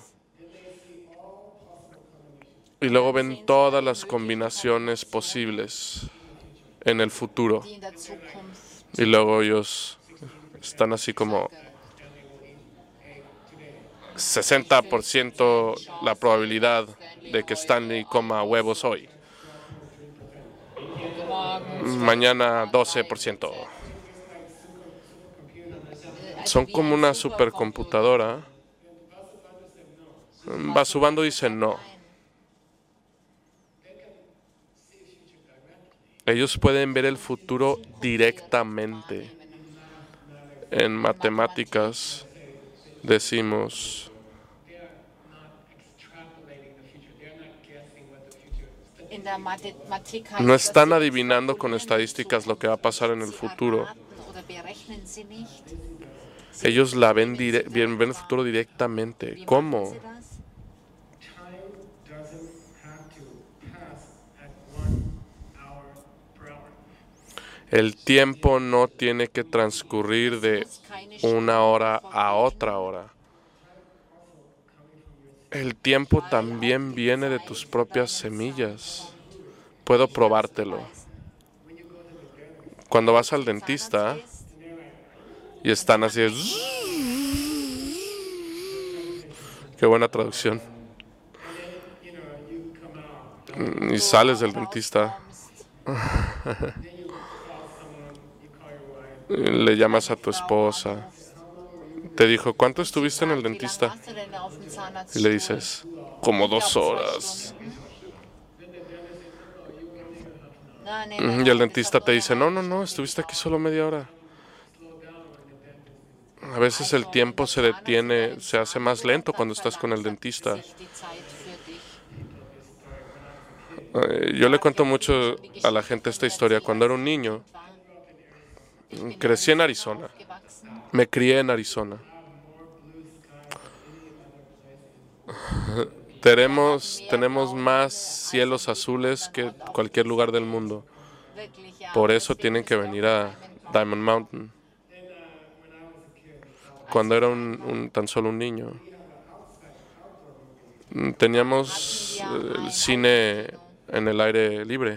S1: Y luego ven todas las combinaciones posibles en el futuro.
S2: Die in der Zukunft
S1: Y luego ellos están así como sesenta por ciento la probabilidad de que Stanley coma huevos hoy. Mañana doce por ciento. Son como una supercomputadora. Vasubandhu dice no. Ellos pueden ver el futuro directamente. En matemáticas decimos,
S2: In der Mathematik heißt
S1: no
S2: das,
S1: están
S2: sie
S1: adivinando con
S2: formulieren die
S1: estadísticas lo que va a pasar en el
S2: Sie
S1: futuro.
S2: erraten oder berechnen sie nicht.
S1: Ellos la ven, dire- ven ven el futuro directamente.
S2: Wie
S1: ¿Cómo?
S2: machen sie das?
S5: Time doesn't have to pass at one hour per hour.
S1: El tiempo no tiene que transcurrir de una hora a otra hora. El tiempo también viene de tus propias semillas. Puedo probártelo. Cuando vas al dentista y están así, de, qué buena traducción. Y sales del dentista, le llamas a tu esposa, te dijo, ¿cuánto estuviste en el dentista? Y le dices, como dos horas. Y el dentista te dice, no, no, no, estuviste aquí solo media hora. A veces el tiempo se detiene, se hace más lento cuando estás con el dentista. Eh, Yo le cuento mucho a la gente esta historia. Cuando era un niño, crecí en Arizona. Me crié en Arizona. Tenemos, tenemos más cielos azules que cualquier lugar del mundo. Por eso tienen que venir a Diamond Mountain. Cuando era un, un- tan solo un niño, mm, teníamos eh, el cine en el aire libre.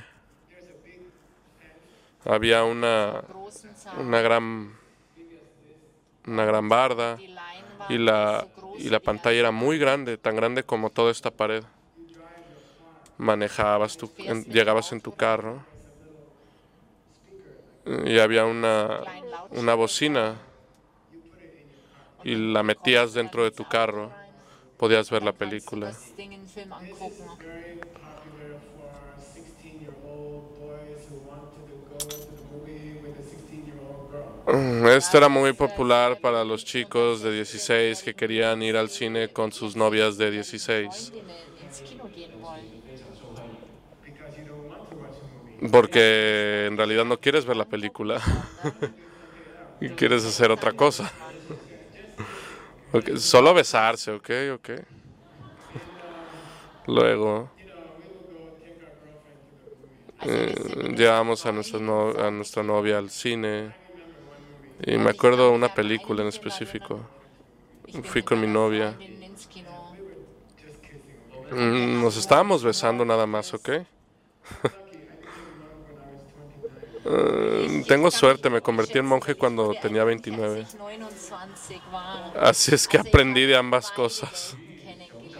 S1: Había una, una gran, una gran barda y la, y la pantalla era muy grande, tan grande como toda esta pared. Manejabas, tu, en- llegabas en tu carro y había una, una bocina y la metías dentro de tu carro, podías ver la película.
S2: Das Ding in Film angucken.
S5: Very popular for sixteen-year-old boys who wanted to go to the movie with a sixteen-year-old girl.
S1: Mm, Este era muy popular para los chicos de dieciséis que querían ir al cine con sus novias de dieciséis,
S2: Freundinnen ins Kino gehen wollen.
S5: Because you don't want to watch a movie.
S1: porque en realidad no quieres ver la película y quieres hacer otra cosa. Ok, solo besarse, ok, ok. Luego eh, llevamos a nuestra, no- a nuestra novia al cine y me acuerdo una película en específico.
S2: Ich bin
S1: Fui
S2: mit
S1: con mi
S2: meiner
S1: novia.
S2: Freundin ins Kino.
S1: Mm, Nos estábamos besando nada más, ¿ok? Eh, tengo suerte, me convertí en monje cuando tenía veintinueve.
S2: Als ich neunundzwanzig war,
S1: Así es que aprendí de ambas cosas.
S2: kennengelernt.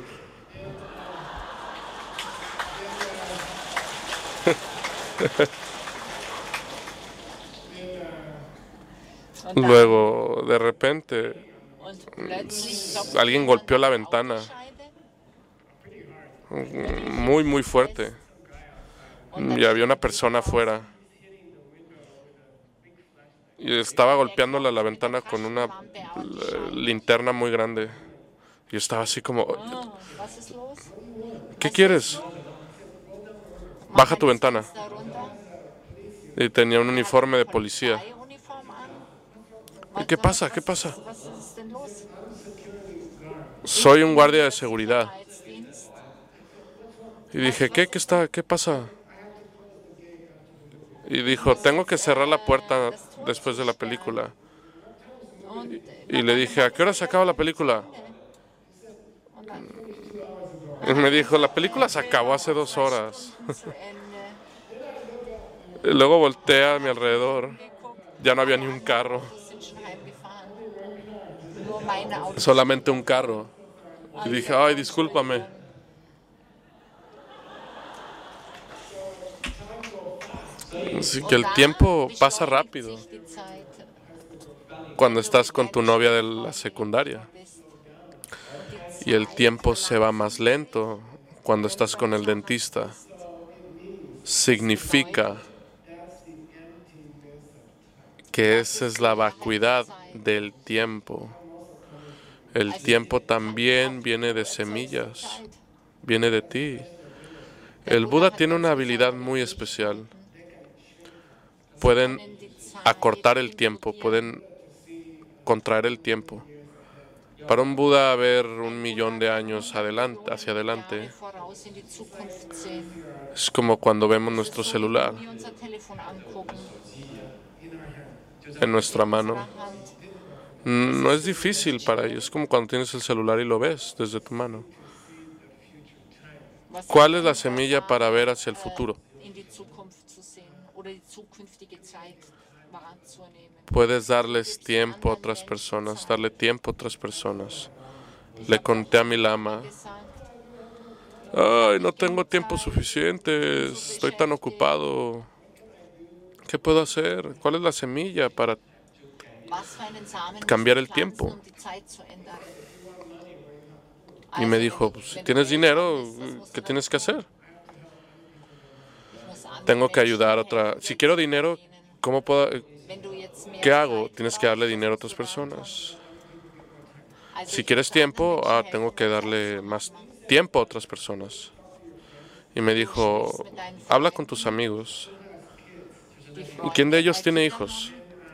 S2: Und dann-
S1: Luego, de repente,
S2: und plötzlich klopft
S1: alguien
S2: jemand
S1: golpeó la
S2: auf
S1: ventana.
S2: die Scheibe.
S1: muy, muy fuerte. Y había una persona afuera. Y estaba golpeándola a la ventana con una eh, linterna muy grande. Y estaba así como,
S2: Ah, was ist los?
S1: ¿qué quieres? Baja tu ventana.
S2: Da runter.
S1: Y tenía un uniforme de policía.
S2: Polizeiuniform an.
S1: ¿Y qué pasa? ¿Qué pasa?
S2: Was ist denn los?
S1: Soy un guardia de seguridad.
S2: Sicherheitsdienst.
S1: Y dije, ¿qué? ¿Qué está? ¿Qué pasa? Y dijo, tengo que cerrar la puerta después de la película.
S2: Und, äh,
S1: Y le dije, ¿a qué hora se acaba la película?
S2: und dann
S1: Y me dijo, la película se acabó hace dos horas.
S2: zu Ende.
S1: Y luego volteé a mi alrededor.
S2: Geguckt,
S1: Ya no había ni un carro,
S2: Autos sind schon heimgefahren. Nur meine Autos.
S1: solamente un carro. Y dije, ay, discúlpame. Así que el tiempo pasa rápido
S2: Sich die Zeit,
S1: cuando estás con tu novia de la secundaria.
S2: bist.
S1: Y el tiempo se va más lento cuando estás con el dentista. Significa que esa es la vacuidad del tiempo. El tiempo también viene de semillas, viene de ti. El Buda tiene una habilidad muy especial. Pueden
S2: Die Zeit
S1: acortar el tiempo, pueden contraer el tiempo. Para un Buda ver un millón de años adelante, hacia adelante
S2: voraus in die Zukunft sehen.
S1: es como cuando vemos nuestro celular
S2: Wir unser Telefon angucken.
S1: en nuestra mano.
S2: Hand.
S1: No es difícil para ellos, es como cuando tienes el celular y lo ves desde tu mano.
S2: Was
S1: ¿Cuál es la semilla para ver hacia el futuro?
S2: in die Zukunft zu sehen oder die zukünftige Zeit wahrzunehmen.
S1: Puedes darles tiempo a otras personas, darle tiempo a otras personas. Le conté a mi lama,
S2: Gesagt,
S1: ay, no tengo tiempo suficiente, estoy tan ocupado. ¿Qué puedo hacer? ¿Cuál es la semilla para
S2: was für einen Samen
S1: cambiar
S2: muss
S1: el
S2: ich
S1: tiempo?
S2: pflanzen, um die Zeit zu ändern?
S1: Y me
S2: Also,
S1: dijo, pues, si
S2: wenn
S1: tienes
S2: du
S1: dinero,
S2: Geld hast, was musst
S1: ¿qué
S2: du
S1: tienes
S2: dann
S1: que hacer?
S2: tun? Ich muss andere
S1: Tengo que
S2: Menschen
S1: ayudar a otra.
S2: helfen,
S1: Si
S2: Geld
S1: quiero
S2: zu
S1: dinero,
S2: verdienen.
S1: ¿cómo puedo?
S2: Wenn du jetzt mehr
S1: ¿Qué hago?
S2: Zeit
S1: Tienes que darle
S2: brauchst,
S1: dinero a
S2: was
S1: otras
S2: musst du dann tun?
S1: personas.
S2: Also
S1: Si
S2: ich
S1: quieres
S2: muss anderen
S1: tiempo,
S2: Menschen
S1: ah,
S2: helfen,
S1: tengo que
S2: um
S1: darle
S2: Zeit zu
S1: más
S2: haben.
S1: tiempo a otras personas. Y me dijo, habla con tus amigos.
S2: Die
S1: ¿Y
S2: Freunde
S1: quién de ellos
S2: bei
S1: tiene
S2: Kindern
S1: hijos?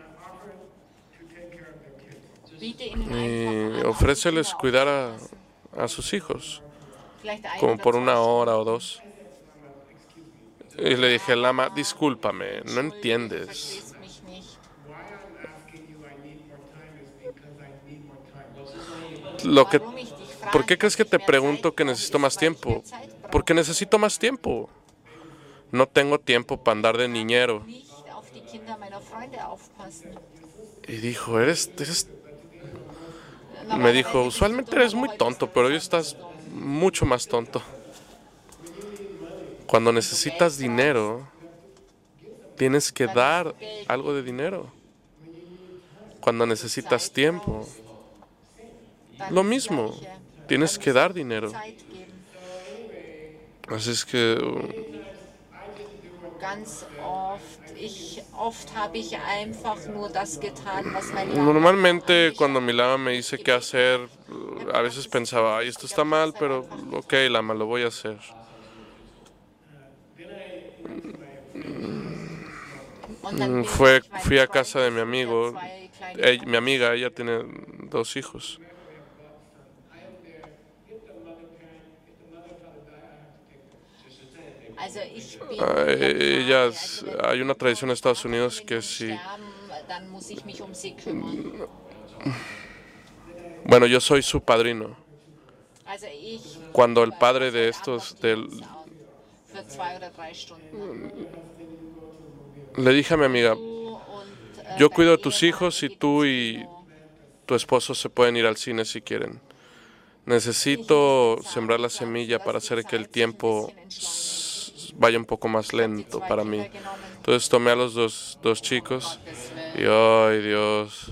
S2: haben, biete ihnen
S1: Y
S2: einfach an,
S1: ofréceles
S2: auf die
S1: cuidar
S2: Kinder
S1: a,
S2: aufzupassen.
S1: a sus hijos,
S2: Vielleicht ein
S1: como
S2: oder
S1: por
S2: zwei
S1: una hora o
S2: Stunden.
S1: dos. Y le dije, Lama, discúlpame, no
S2: Entschuldige,
S1: entiendes.
S2: verstehst mich nicht.
S5: Why I'm asking you I need more time is because I need more time.
S1: Lo que,
S2: Warum ich dich frage,
S1: ¿Por qué crees que
S2: ob
S1: te
S2: ich mehr
S1: pregunto
S2: Zeit
S1: que
S2: brauche,
S1: necesito
S2: ist,
S1: más
S2: weil ich
S1: tiempo?
S2: mehr Zeit brauche.
S1: Porque necesito más tiempo. No tengo tiempo para andar de niñero.
S2: Nicht auf die Kinder meiner Freunde aufpassen.
S1: Y dijo, eres, eres me
S2: Normalerweise
S1: dijo,
S2: bist du
S1: usualmente
S2: dumm,
S1: eres
S2: aber
S1: muy
S2: heute
S1: tonto,
S2: bist du
S1: pero hoy
S2: besonders
S1: estás
S2: dumm.
S1: mucho más tonto. Cuando necesitas dinero, tienes que
S2: dann
S1: dar
S2: ist Geld.
S1: algo de dinero. Cuando necesitas
S2: Zeit
S1: tiempo,
S2: brauchst, dann
S1: lo
S2: das
S1: mismo,
S2: Gleiche.
S1: tienes
S2: Dann
S1: que
S2: musst
S1: dar
S2: du
S1: dinero.
S2: Zeit geben.
S1: Así es que uh,
S2: Ganz oft, ich, oft habe ich einfach nur das getan, was mein Lama
S1: normalmente
S2: mir
S1: cuando mi lama me dice qué hacer, uh, a veces pensaba, ay, esto está mal, pero ok, lama, lo voy a hacer.
S2: Und dann bin
S1: Fue,
S2: ich meinem
S1: fui a
S2: Freund
S1: casa de mi
S2: besucht, der
S1: amigo,
S2: zwei kleine
S1: ella- mi
S2: Jungs.
S1: amiga, ella tiene dos hijos.
S2: Also ich bin
S1: Ah,
S2: in der Pflege.
S1: ellas,
S2: Also wenn
S1: hay una tradición en Estados
S2: meine
S1: Unidos que
S2: Eltern
S1: si,
S2: sterben, dann muss ich mich um sie kümmern.
S1: bueno, yo soy su padrino.
S2: Also ich
S1: Cuando el padre
S2: also
S1: de
S2: ich
S1: estos,
S2: adoptiere
S1: del,
S2: uns aus für zwei oder drei Stunden.
S1: le dije a mi amiga,
S2: Du und, äh,
S1: yo
S2: dein
S1: cuido de tus
S2: Ehemann
S1: hijos y
S2: geht
S1: tú
S2: ins
S1: y
S2: Kino.
S1: tu esposo se pueden ir al cine si quieren. Necesito sembrar la semilla para hacer que el tiempo s- vaya un poco más lento para mí. Entonces tomé a los dos, dos chicos y, ay Dios,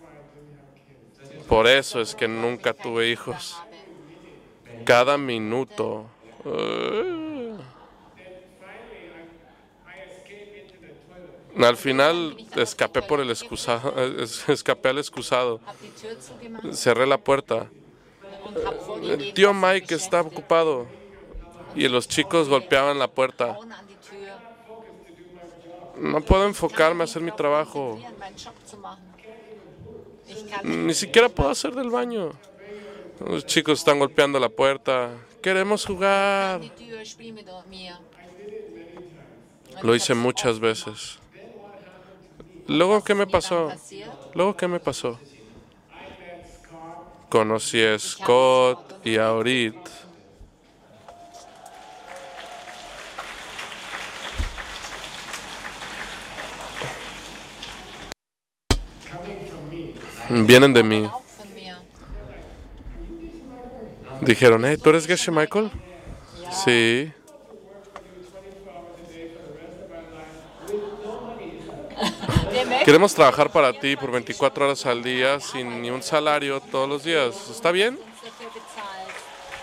S1: por eso es que nunca tuve hijos. Cada minuto. eh, Al final escapé por el excusado, es- escapé al excusado,
S2: Hab die Tür zugemacht
S1: cerré la puerta.
S2: und hab vorgegeben,
S1: El tío
S2: dass ich mich
S1: Mike está
S2: beschäftige.
S1: ocupado y los chicos golpeaban la puerta.
S2: Hauen an die Tür.
S1: No puedo enfocarme a
S2: Ich
S1: hacer
S2: kann
S1: mi
S2: mich
S1: trabajo.
S2: konzentrieren, meinen Job zu machen. Ich kann
S1: Ni siquiera puedo hacer del baño. Los chicos están golpeando la puerta. Queremos
S2: an
S1: jugar.
S2: die Tür, spiel mit mir. Und
S1: Lo
S2: ich
S1: hice
S2: hab's
S1: muchas
S2: oft
S1: veces. Luego, ¿qué me
S2: gemacht. Was ist mir
S1: pasó?
S2: dann passiert?
S1: Luego, ¿qué me pasó? Conocí a Scott y a Orit. Vienen de mí.
S2: Auch von mir.
S1: Dijeron, hey, ¿tú eres Geshe Michael? Sí.
S2: Der möchte
S1: Queremos trabajar para ti por veinticuatro horas al día sin ni un salario todos los días. ¿Está bien?
S2: uns dafür bezahlt.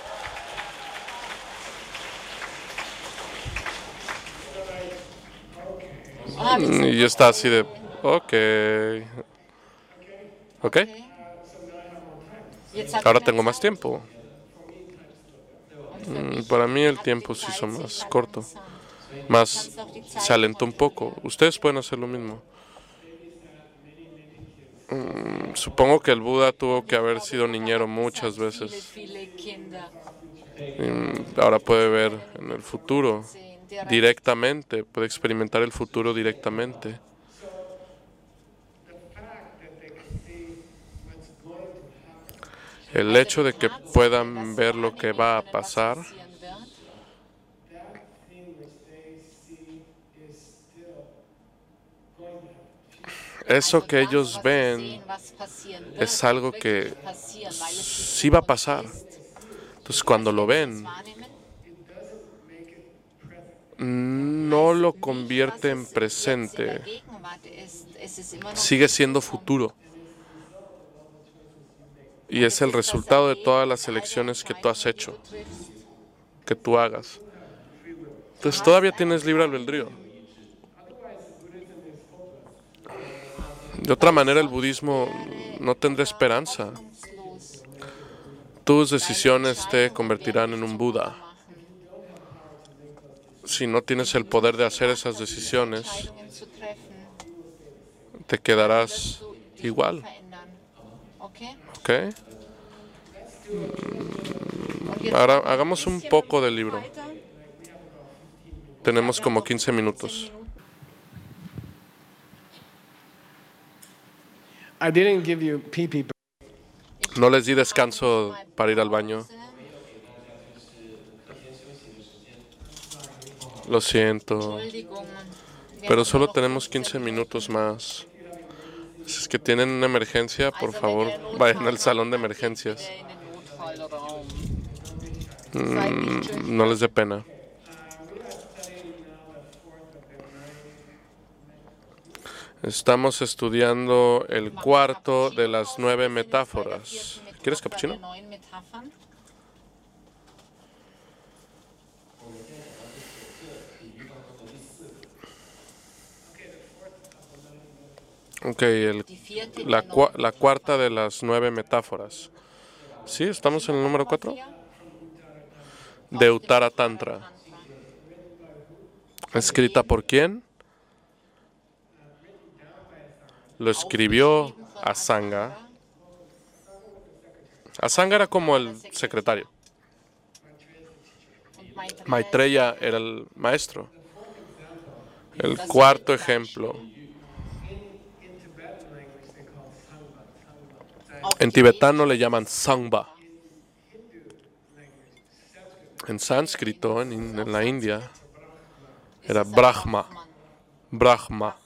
S2: Ah, wir sind
S1: Y yo estaba así de, ok. Ok,
S2: Jetzt hab
S1: ahora
S2: ich
S1: tengo
S2: mehr
S1: más
S2: Zeit.
S1: tiempo.
S2: Und für
S1: Mm,
S2: mich
S1: Para mí el
S2: hat
S1: tiempo
S2: die
S1: se
S2: Zeit
S1: hizo
S2: sich
S1: más corto,
S2: verlangsamt.
S1: más se alentó un poco. Ustedes pueden hacer lo mismo. Mm, Supongo que el Buda tuvo que haber sido niñero muchas
S2: Viele,
S1: veces.
S2: viele Kinder
S1: Y ahora puede ver en el futuro
S2: sehen, direkt.
S1: directamente, puede experimentar el futuro directamente. El hecho de que puedan ver lo que va a pasar eso que ellos ven es algo que sí va a pasar. Entonces cuando lo ven, no lo convierte en presente, sigue siendo futuro. Y es el resultado de todas las elecciones que tú has hecho, que tú hagas. Entonces todavía tienes libre albedrío. De otra manera el budismo no tendrá esperanza. Tus decisiones te convertirán en un Buda. Si no tienes el poder de hacer esas decisiones, te quedarás igual. ¿Ok? Mm, Ahora hagamos un poco del libro. Tenemos como quince minutos.
S5: I didn't give you pee-pee.
S1: No les di descanso para ir al baño. Lo siento. Pero solo tenemos quince minutos más. Si es que tienen una emergencia, por favor, vayan al salón de emergencias. Mm, no les dé pena. Estamos estudiando el cuarto de las nueve metáforas. ¿Quieres cappuccino? Ok, el, la, la cuarta de las nueve metáforas. ¿Sí? ¿Estamos en el número cuatro? De Uttara Tantra. ¿Escrita por quién? Lo escribió Asanga. Asanga era como el secretario. Maitreya era el maestro. El cuarto ejemplo. En tibetano le llaman Sangha. En sánscrito, en, en la India, era Brahma. Brahma.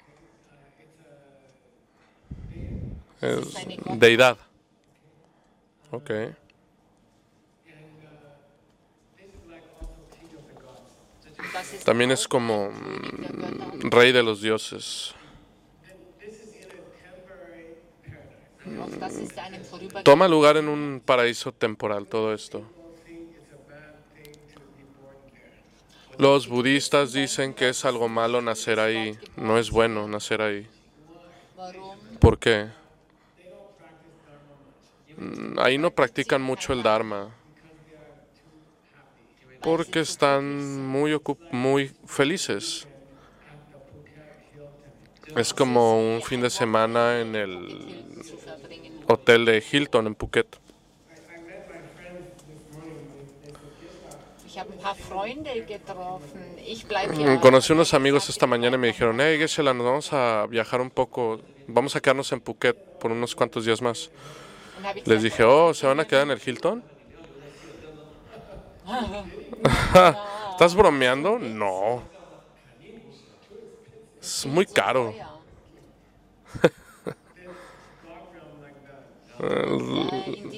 S1: Es deidad. Ok. También es como mm, rey de los dioses. Toma lugar en un paraíso temporal todo esto. Los budistas dicen que es algo malo nacer ahí. No es bueno nacer ahí. ¿Por qué? Ahí no practican mucho el Dharma. Porque están muy, muy felices. Es como un fin de semana en el hotel de Hilton en Phuket. Conocí unos amigos esta mañana y me dijeron, hey, Geshe-la, nos vamos a viajar un poco, vamos a quedarnos en Phuket por unos cuantos días más. Les dije, oh, ¿se van a quedar en el Hilton? ¿Estás bromeando? No. Es muy caro. El,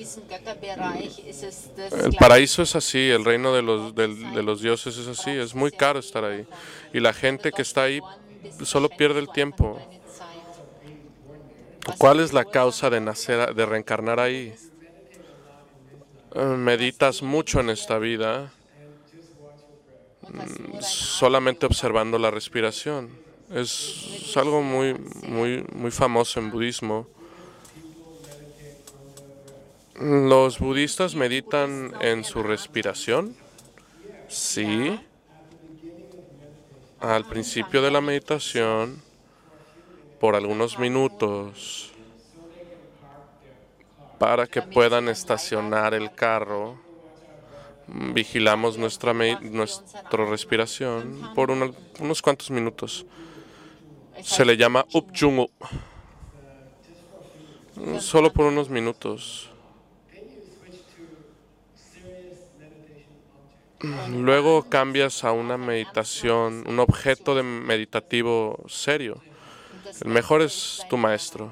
S1: el paraíso es así, el reino de los, de, de los dioses es así, es muy caro estar ahí. Y la gente que está ahí solo pierde el tiempo. ¿Cuál es la causa de nacer, de reencarnar ahí? Meditas mucho en esta vida, solamente observando la respiración. Es algo muy, muy, muy famoso en budismo. ¿Los budistas meditan en su respiración? Sí. Al principio de la meditación, por algunos minutos, para que puedan estacionar el carro, vigilamos nuestra, nuestra respiración por una, unos cuantos minutos. Se le llama Upchungu. Solo por unos minutos. Luego cambias a una meditación, un objeto de meditativo serio. El mejor es tu maestro.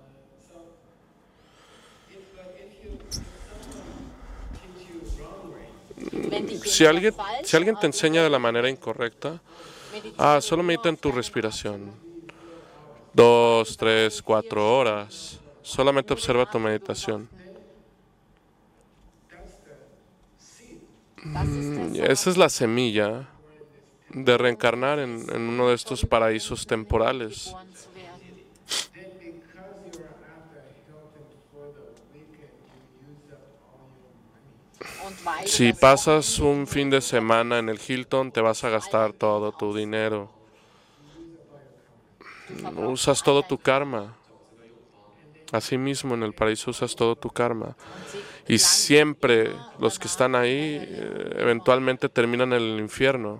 S1: Si alguien, si alguien te enseña de la manera incorrecta, ah, solo medita en tu respiración. Dos, tres, cuatro horas. Solamente observa tu meditación. Esa es la semilla de reencarnar en, en uno de estos paraísos temporales. Si pasas un fin de semana en el Hilton, te vas a gastar todo tu dinero. Usas todo tu karma. Asimismo, en el paraíso usas todo tu karma. Y siempre los que están ahí eh, eventualmente terminan en el infierno.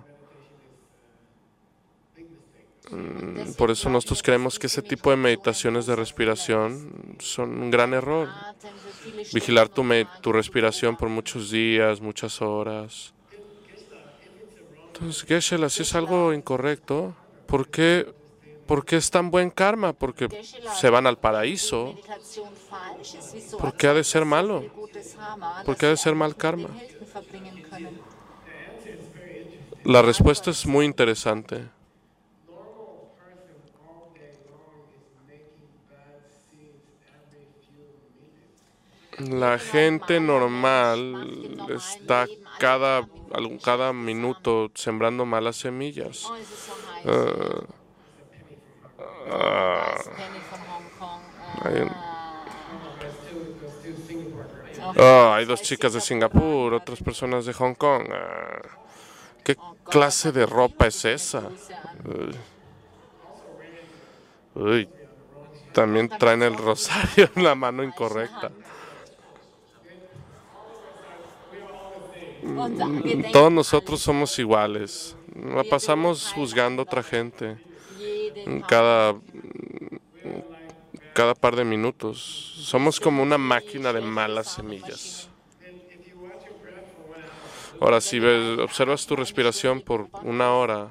S1: Mm, por eso nosotros creemos que ese tipo de meditaciones de respiración son un gran error. Vigilar tu, tu respiración por muchos días, muchas horas. Entonces, Geshe-la, si es algo incorrecto, ¿por qué, ¿por qué es tan buen karma? Porque se van al paraíso. ¿Por qué ha de ser malo? ¿Por qué ha de ser mal karma? La respuesta es muy interesante. La gente normal está cada, algún- cada minuto sembrando malas semillas.
S2: Oh, es ist so heiß.
S1: Ah, ah,
S2: Ice Penny von Hongkong.
S1: hay, un-
S2: Ah.
S5: There's two, there's two Singapore girls.
S2: Oh,
S1: ah, hay dos
S2: zwei
S1: chicas de
S2: Singapuraner.
S1: Singapur, otras personas de Hong Kong. Ah, ¿qué
S2: Oh Gott,
S1: clase
S2: was
S1: de
S2: hat die
S1: ropa
S2: immer
S1: es
S2: für eine
S1: esa?
S2: Bluse an?
S1: Uy. Uy, también traen el rosario en la mano incorrecta.
S2: Und wir denken
S1: Todos nosotros somos iguales. La pasamos juzgando a otra gente
S2: jeden Tag
S1: cada, cada par de minutos. Somos como una máquina de malas semillas. Ahora, si ves- observas tu respiración por una hora,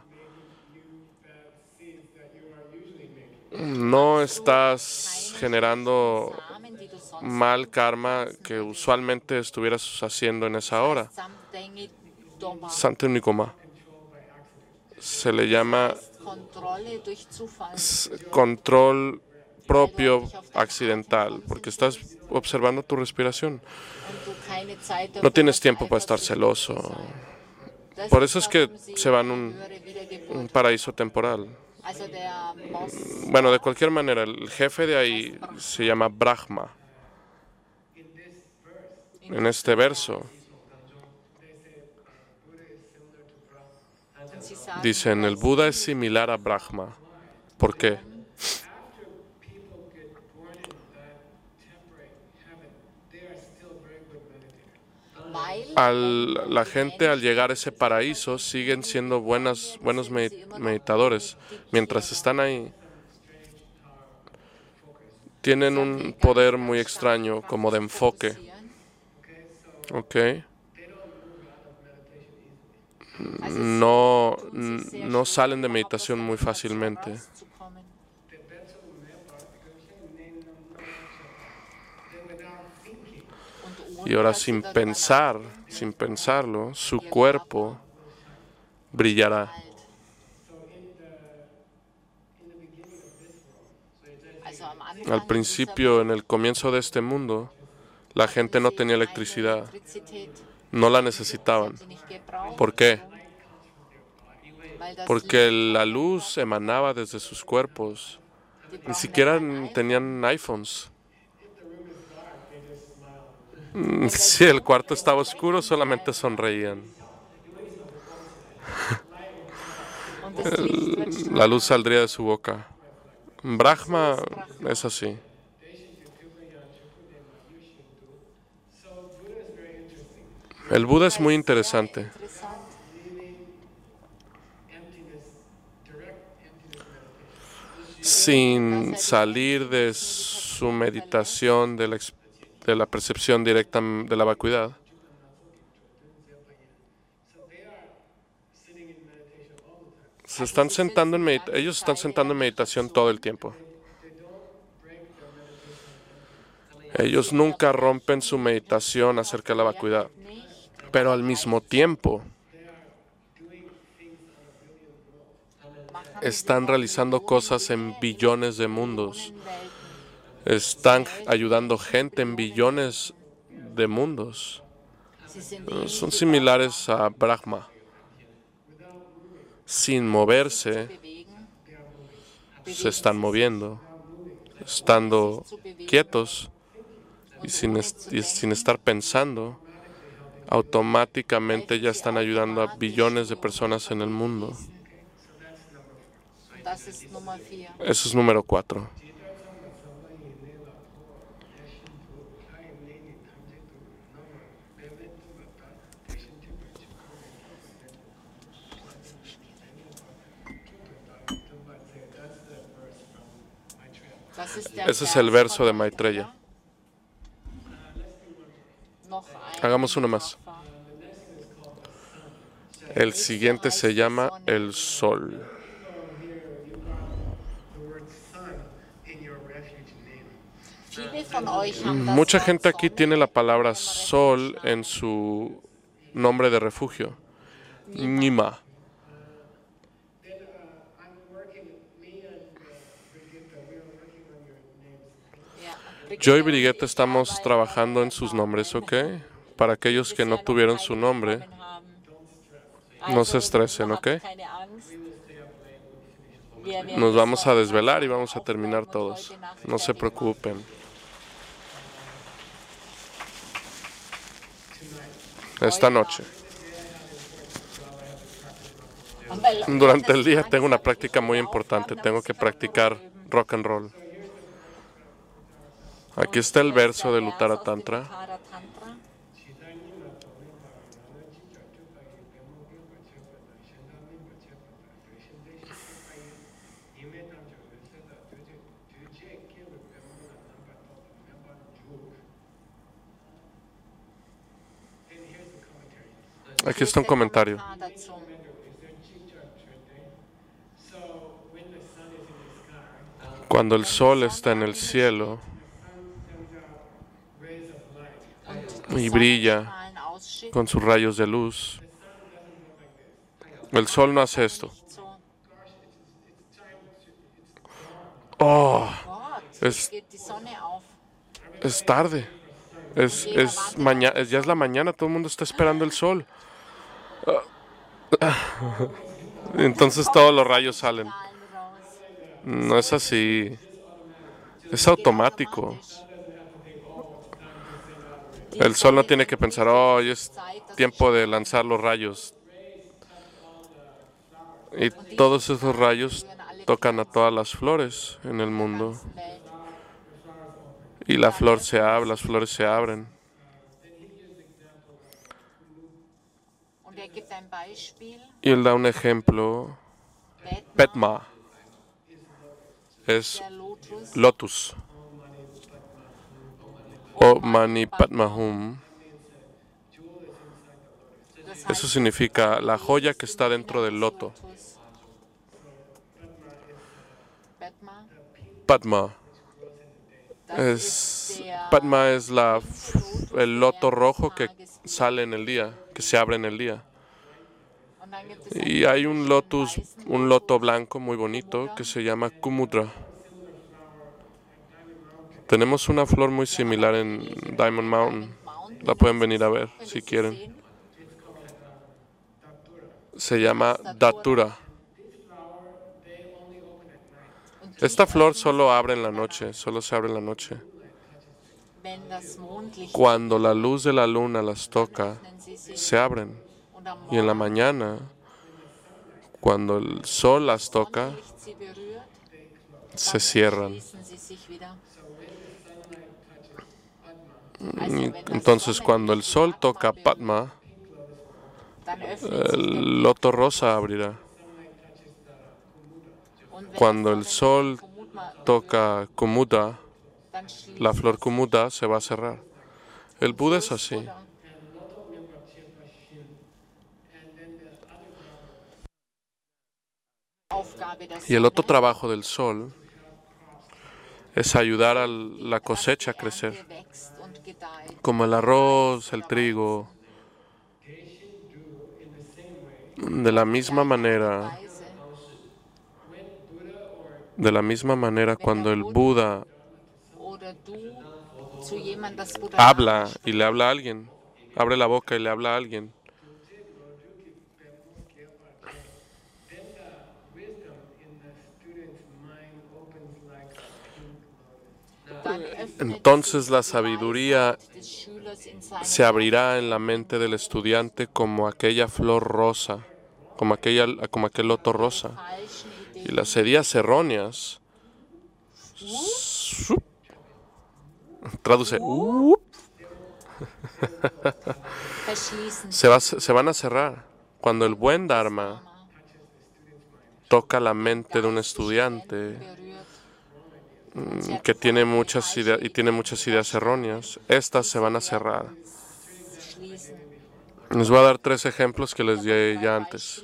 S1: no estás generando
S2: Samen, die du sonst
S1: mal karma que usualmente estuvieras haciendo en esa hora.
S2: Samdengi Doma.
S1: Santo Nikoma. Se le llama
S2: Kontrolle durch Zufall.
S1: s- control propio accidental, porque estás observando tu respiración.
S2: Und du keine Zeit
S1: No
S2: dafür
S1: tienes
S2: hast,
S1: tiempo para estar
S2: eifersüchtig zu
S1: celoso.
S2: sein. Das
S1: Por
S2: ist,
S1: eso es que
S2: warum sie
S1: se van
S2: eine
S1: un,
S2: höhere Wiedergeburt
S1: un paraíso temporal.
S2: Also der Boss,
S1: Bueno, de cualquier manera, el jefe de ahí se llama Brahma. En este verso
S2: und sie sagen,
S1: dicen, el Buda es similar a Brahma. ¿Por qué?
S5: After people get born in that temporary heaven, they are still very good meditators.
S2: weil
S1: Al, la gente al llegar a ese paraíso siguen siendo buenas, buenos me- meditadores. Mientras están ahí, tienen un poder muy extraño como de enfoque. ¿Ok? No, no salen de meditación muy fácilmente. Y ahora sin pensar, sin pensarlo, su cuerpo brillará. Al principio, en el comienzo de este mundo, la gente no tenía electricidad, no la necesitaban. ¿Por qué? Porque la luz emanaba desde sus cuerpos. Ni siquiera tenían iPhones. Mm, Si el cuarto estaba oscuro, solamente sonreían. El- La luz saldría de su boca. Brahma es así. El Buda es muy interesante. Sin salir de su meditación, de la, ex- de la percepción directa de la vacuidad, se están sentando en medita- ellos están sentando en meditación todo el tiempo. Ellos nunca rompen su meditación acerca de la vacuidad, pero al mismo tiempo están realizando cosas en billones de mundos. Están ayudando gente en billones de mundos. Eh, Son similares a Brahma. Sin moverse, se están moviendo. Estando quietos y sin, est- y sin estar pensando, automáticamente ya están ayudando a billones de personas en el mundo.
S2: Das ist Nummer vier.
S1: Eso es número cuatro.
S2: Das ist der
S1: Ese es el
S2: Vers
S1: verso
S2: von
S1: de Maitreya.
S2: Noch ein
S1: Hagamos uno más. El siguiente se llama el sol.
S5: The word sun in your refuge name.
S2: Viele von euch haben das
S1: Mucha
S2: Wort
S1: gente aquí
S2: Sonne
S1: tiene la palabra
S2: im
S1: sol en su nombre de refugio. Nima.
S5: Then uh, I'm working, me and uh, Brigitte, we are working on your names.
S2: Ja,
S1: Yo y Brigitte estamos trabajando en sus nombres, ¿ok? Para aquellos que no tuvieron su nombre, no se estresen, ¿ok? Nos vamos a desvelar y vamos a terminar todos. No se preocupen. Esta noche. Durante el día tengo una práctica muy importante. Tengo que practicar rock and roll. Aquí está el verso del Uttara Tantra. Aquí está un comentario. Cuando el sol está en el cielo y brilla con sus rayos de luz, el sol no hace esto. Oh, es, es tarde. Es, es mañana, ya es la mañana, todo el mundo está esperando el sol. Entonces todos los rayos salen. No es así. Es automático. El sol no tiene que pensar, oh, es tiempo de lanzar los rayos. Y todos esos rayos tocan a todas las flores en el mundo. Y la flor se abre, las flores se abren. Y él da un ejemplo. Padma es lotus. O Mani Padmahum. Eso significa la joya que está dentro del loto. Padma es, Padma es la, el loto rojo que sale en el día, que se abre en el día. Y hay un lotus, un loto blanco muy bonito que se llama Kumudra. Tenemos una flor muy similar en Diamond Mountain. La pueden venir a ver si quieren. Se llama Datura. Esta flor solo abre en la noche, solo se abre en la noche. Cuando la luz de la luna las toca, se abren. Y en la mañana, cuando el sol las toca, se cierran. Entonces, cuando el sol toca Padma, el loto rosa abrirá. Cuando el sol toca Kumuda, la flor Kumuda se va a cerrar. El Buda es así. Y el otro trabajo del sol es ayudar a la cosecha a crecer, como el arroz, el trigo. De la misma manera, de la misma manera cuando el Buda habla y le habla a alguien, abre la boca y le habla a alguien, entonces la sabiduría se abrirá en la mente del estudiante como aquella flor rosa, como, aquella, como aquel loto rosa. Y las ideas erróneas, traduce, se, va, se van a cerrar. Cuando el buen Dharma toca la mente de un estudiante que tiene muchas ideas y tiene muchas ideas erróneas, estas se van a cerrar. Les voy a dar tres ejemplos que les di ya antes.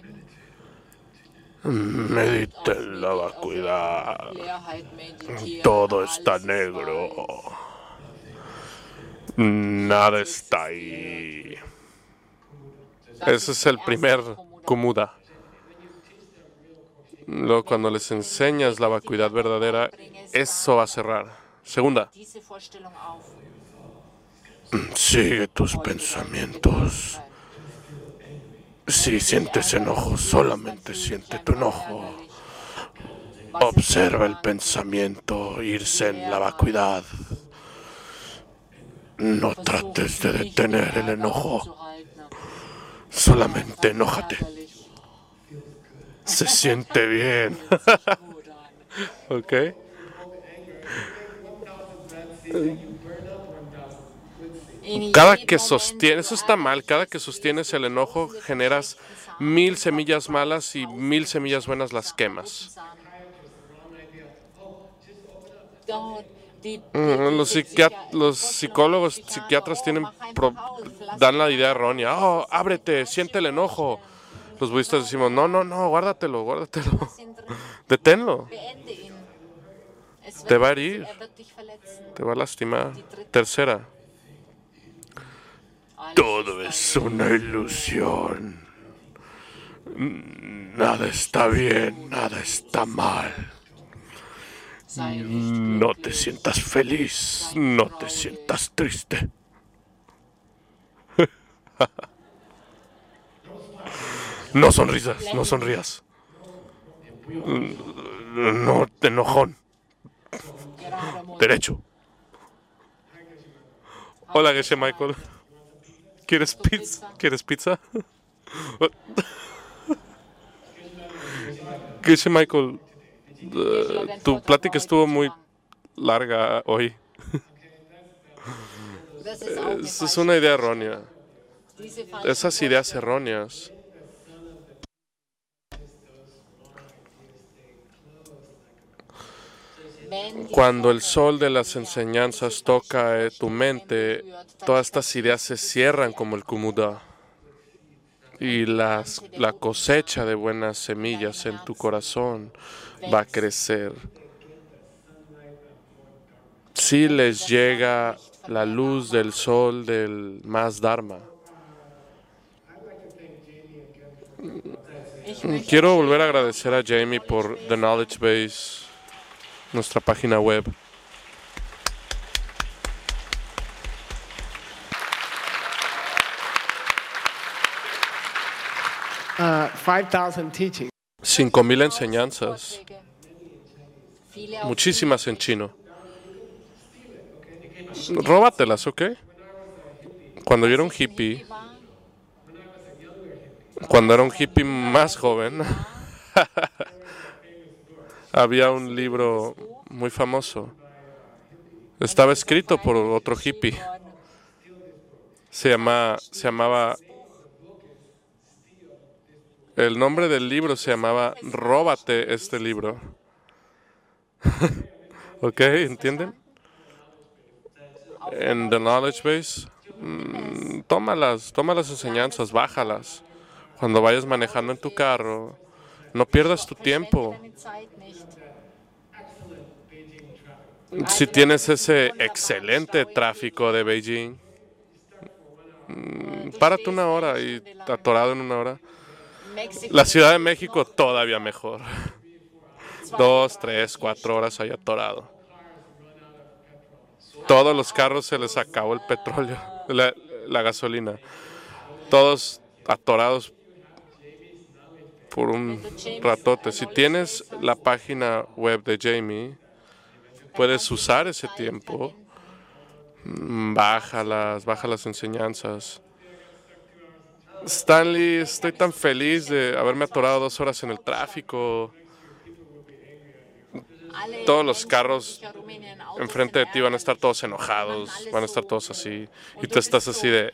S1: Mediten la vacuidad. Todo está negro. Nada está ahí. Ese es el primer Kumuda. Luego, cuando les enseñas la vacuidad verdadera, eso va a cerrar. Segunda.
S2: diese Vorstellung auf.
S1: Sigue tus pensamientos. Si sientes enojo, solamente siente tu enojo. Observa el pensamiento irse en la vacuidad. No trates de detener el enojo. Solamente enójate. Se siente bien. ¿Ok? Cada que sostienes, eso está mal, cada que sostienes el enojo generas mil semillas malas y mil semillas buenas las quemas. Mm, Los, psiquiat- los psicólogos, psiquiatras tienen pro- dan la idea errónea. Oh, ábrete, siente el enojo. Los budistas decimos, no, no, no, guárdatelo, guárdatelo. Deténlo. Te va a herir, te va a lastimar. Tercera. Todo es una ilusión. Nada está bien, nada está mal. No te sientas feliz, no te sientas triste. No sonrisas, no sonrías. No te enojón. Derecho. Hola, Geshe Michael. ¿Quieres pizza? ¿Quieres pizza? Geshe Michael, uh, tu plática estuvo muy larga hoy. Esa es una idea errónea. Esas ideas erróneas cuando el sol de las enseñanzas toca eh, tu mente, todas estas ideas se cierran como el kumuda. Y las, la cosecha de buenas semillas en tu corazón va a crecer. Si les llega la luz del sol del más Dharma. Quiero volver a agradecer a Jamie por The Knowledge Base, nuestra página web.
S5: Uh, five thousand teachings.
S1: Cinco mil enseñanzas, muchísimas en chino. Róbatelas, ¿ok? Cuando yo era un hippie, cuando era un hippie más joven, había un libro muy famoso. Estaba escrito por otro hippie. Se llama, se llamaba, el nombre del libro se llamaba Róbate este libro. ¿Ok? ¿Entienden? En The Knowledge Base, mmm, tómalas, toma las enseñanzas, bájalas. Cuando vayas manejando en tu carro, no pierdas tu tiempo. Si tienes ese excelente tráfico de Beijing, mmm, párate una hora y atorado en una hora. La Ciudad de México todavía mejor. Dos, tres, cuatro horas ahí atorado. Todos los carros se les acabó el petróleo, la, la gasolina. Todos atorados por un ratote. Si tienes la página web de Jamie, puedes usar ese tiempo. Bájalas, baja las enseñanzas. Stanley, estoy tan feliz de haberme atorado dos horas en el tráfico. Todos los carros enfrente de ti van a estar todos enojados, van a estar todos así, y tú estás así de...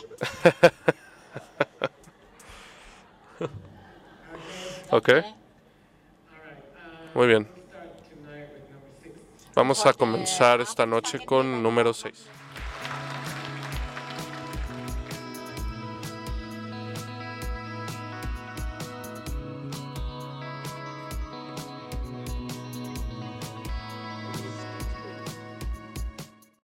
S1: ¿Ok? Muy bien. Vamos a comenzar esta noche con número seis.